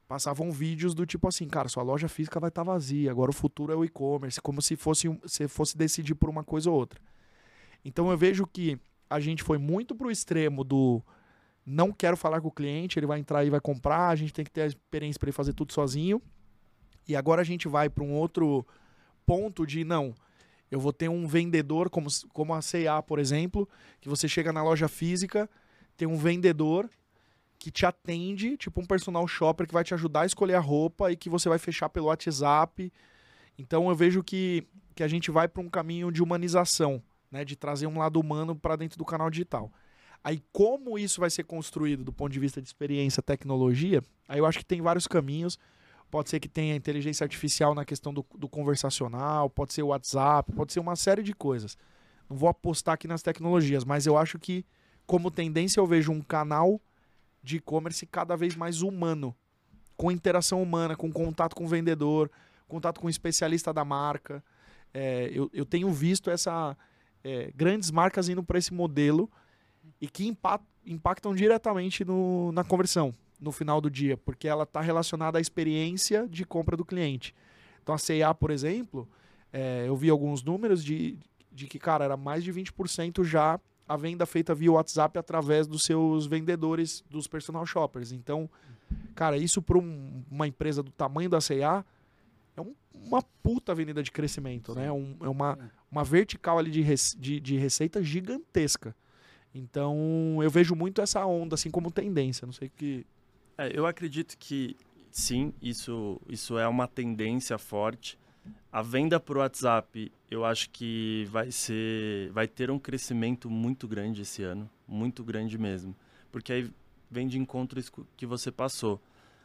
A: passavam vídeos do tipo assim, cara, sua loja física vai estar vazia, agora o futuro é o e-commerce, como se fosse, um, se fosse decidir por uma coisa ou outra. Então eu vejo que a gente foi muito pro extremo do não quero falar com o cliente, ele vai entrar e vai comprar, a gente tem que ter a experiência para ele fazer tudo sozinho. E agora a gente vai para um outro ponto de, não, eu vou ter um vendedor, como, como a C e A, por exemplo, que você chega na loja física, tem um vendedor que te atende, tipo um personal shopper que vai te ajudar a escolher a roupa e que você vai fechar pelo WhatsApp. Então eu vejo que, que a gente vai para um caminho de humanização, né, de trazer um lado humano para dentro do canal digital. Aí como isso vai ser construído do ponto de vista de experiência, tecnologia, aí eu acho que tem vários caminhos. Pode ser que tenha inteligência artificial na questão do, do conversacional, pode ser o WhatsApp, pode ser uma série de coisas. Não vou apostar aqui nas tecnologias, mas eu acho que como tendência eu vejo um canal de e-commerce cada vez mais humano, com interação humana, com contato com o vendedor, contato com o especialista da marca. É, eu, eu tenho visto essa, é, grandes marcas indo para esse modelo e que impact, impactam diretamente no, na conversão no final do dia, porque ela está relacionada à experiência de compra do cliente. Então a C e A, por exemplo, é, eu vi alguns números de, de que, cara, era mais de vinte por cento já a venda feita via WhatsApp através dos seus vendedores, dos personal shoppers. Então, cara, isso para um, uma empresa do tamanho da C e A é um, uma puta avenida de crescimento, né? Um, é uma, uma vertical ali de, de, de receita gigantesca. Então, eu vejo muito essa onda, assim, como tendência. Não sei o que...
C: É, eu acredito que, sim, isso, isso é uma tendência forte. A venda por WhatsApp, eu acho que vai ser, vai ter um crescimento muito grande esse ano, muito grande mesmo, porque aí vem de encontro isso que você passou.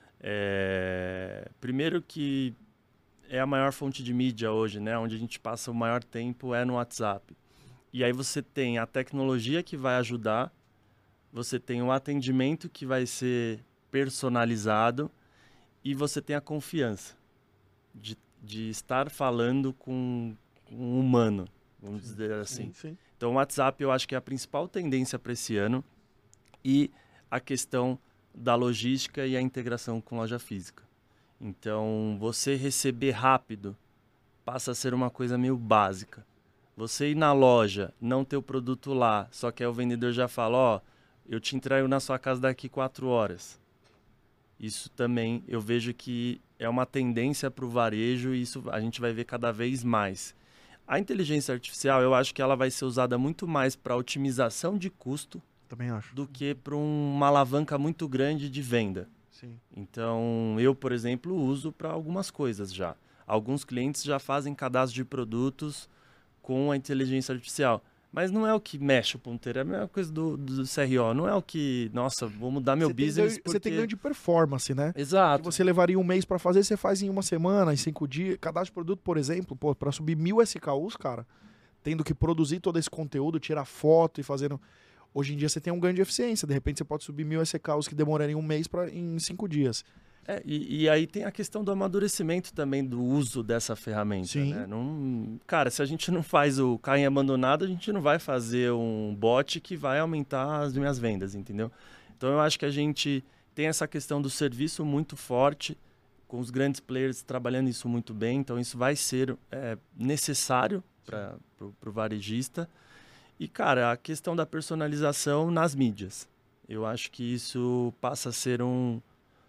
C: É, primeiro que é a maior fonte de mídia hoje, né? Onde a gente passa o maior tempo é no WhatsApp. E aí você tem a tecnologia que vai ajudar, você tem o atendimento que vai ser personalizado e você tem a confiança de, de estar falando com um humano, vamos sim, dizer assim. Sim, sim. Então o WhatsApp eu acho que é a principal tendência para esse ano e a questão da logística e a integração com loja física. Então você receber rápido passa a ser uma coisa meio básica. Você ir na loja, não ter o produto lá, só que aí o vendedor já fala, ó, oh, eu te entrego na sua casa daqui quatro horas. Isso também eu vejo que é uma tendência para o varejo e isso a gente vai ver cada vez mais. A inteligência artificial, eu acho que ela vai ser usada muito mais para otimização de custo
A: também acho.
C: do que para um, uma alavanca muito grande de venda.
A: Sim.
C: Então, eu, por exemplo, uso para algumas coisas já. Alguns clientes já fazem cadastro de produtos com a inteligência artificial. Mas não é o que mexe o ponteiro, é a mesma coisa do, do C R O. Não é o que, nossa, vou mudar meu
A: você
C: business
A: tem ganho,
C: porque...
A: Você tem ganho de performance, né?
C: Exato.
A: Que você levaria um mês para fazer, você faz em uma semana, em cinco dias. Cadastro de produto, por exemplo, pô, para subir mil S K Us, cara, tendo que produzir todo esse conteúdo, tirar foto e fazendo... Hoje em dia você tem um ganho de eficiência. De repente você pode subir mil S K Us que demorariam um mês pra, em cinco dias.
C: É, e, e aí tem a questão do amadurecimento também do uso dessa ferramenta.
A: Sim.
C: Né? Não, cara, se a gente não faz o carrinho abandonado, a gente não vai fazer um bot que vai aumentar as minhas vendas, entendeu? Então eu acho que a gente tem essa questão do serviço muito forte, com os grandes players trabalhando isso muito bem, então isso vai ser é, necessário para o varejista. E, cara, a questão da personalização nas mídias. Eu acho que isso passa a ser um...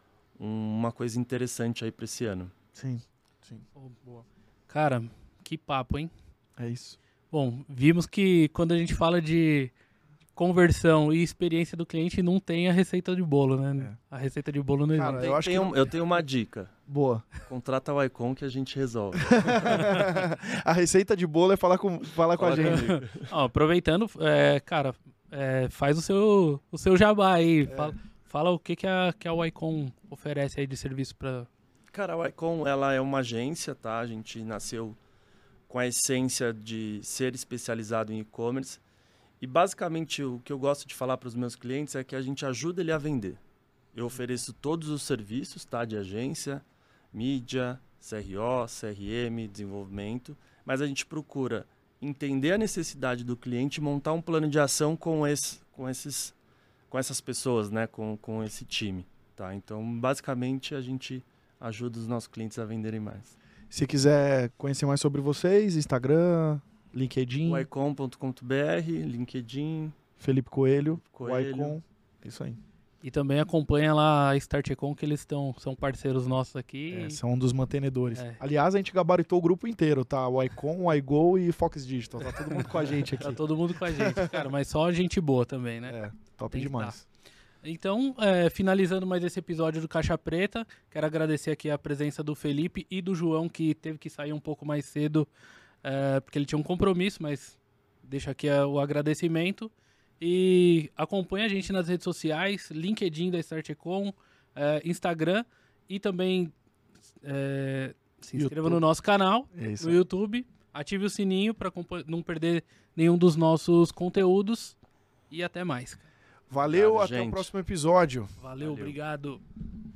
C: uma coisa interessante aí para esse ano.
A: Sim, sim.
B: Oh, boa. Cara, que papo, hein?
A: É isso.
B: Bom, vimos que quando a gente fala de conversão e experiência do cliente, não tem a receita de bolo, né? É. A receita de bolo não
A: Cara,
B: existe.
A: eu, acho
C: tenho,
A: que...
C: eu tenho uma dica.
A: Boa.
C: Contrata o Icon que a gente resolve.
A: A receita de bolo é falar com, falar com a gente.
B: Ó, aproveitando, é, cara, é, faz o seu, o seu jabá aí.
A: É.
B: Fala, fala o que, que, a, que a Icon oferece aí de serviço para...
C: Cara, a Icon, ela é uma agência, tá? A gente nasceu com a essência de ser especializado em e-commerce. E basicamente o que eu gosto de falar para os meus clientes é que a gente ajuda ele a vender. Eu ofereço todos os serviços, tá? De agência, mídia, C R O, C R M, desenvolvimento. Mas a gente procura entender a necessidade do cliente e montar um plano de ação com, esse, com, esses, com essas pessoas, né? Com, com esse time. tá? Então, basicamente, a gente ajuda os nossos clientes a venderem mais.
A: Se quiser conhecer mais sobre vocês, Instagram, LinkedIn,
C: Ycom ponto com ponto b r, LinkedIn,
A: Felipe Coelho,
C: Coelho.
A: Ycom, isso aí.
B: E também acompanha lá a Start Econ, que eles estão, são parceiros nossos aqui.
A: É, são um dos mantenedores.
B: É.
A: Aliás, a gente gabaritou o grupo inteiro, tá? O Ycom, o iGo e Fox Digital. Tá todo mundo com a gente aqui.
B: Tá todo mundo com a gente, cara, mas só gente boa também, né?
A: É, top
B: Tem que
A: demais.
B: Então, é, finalizando mais esse episódio do Caixa Preta, quero agradecer aqui a presença do Felipe e do João, que teve que sair um pouco mais cedo, é, porque ele tinha um compromisso, mas deixo aqui é, o agradecimento. E acompanha a gente nas redes sociais, LinkedIn da Start Econ, é, Instagram e também é, se inscreva
A: YouTube.
B: no nosso canal,
A: É isso
B: no
A: aí.
B: YouTube, ative o sininho para não perder nenhum dos nossos conteúdos e até mais.
A: Valeu,
C: Obrigado,
A: até
C: gente.
A: o próximo episódio.
B: Valeu,
C: Valeu.
B: obrigado.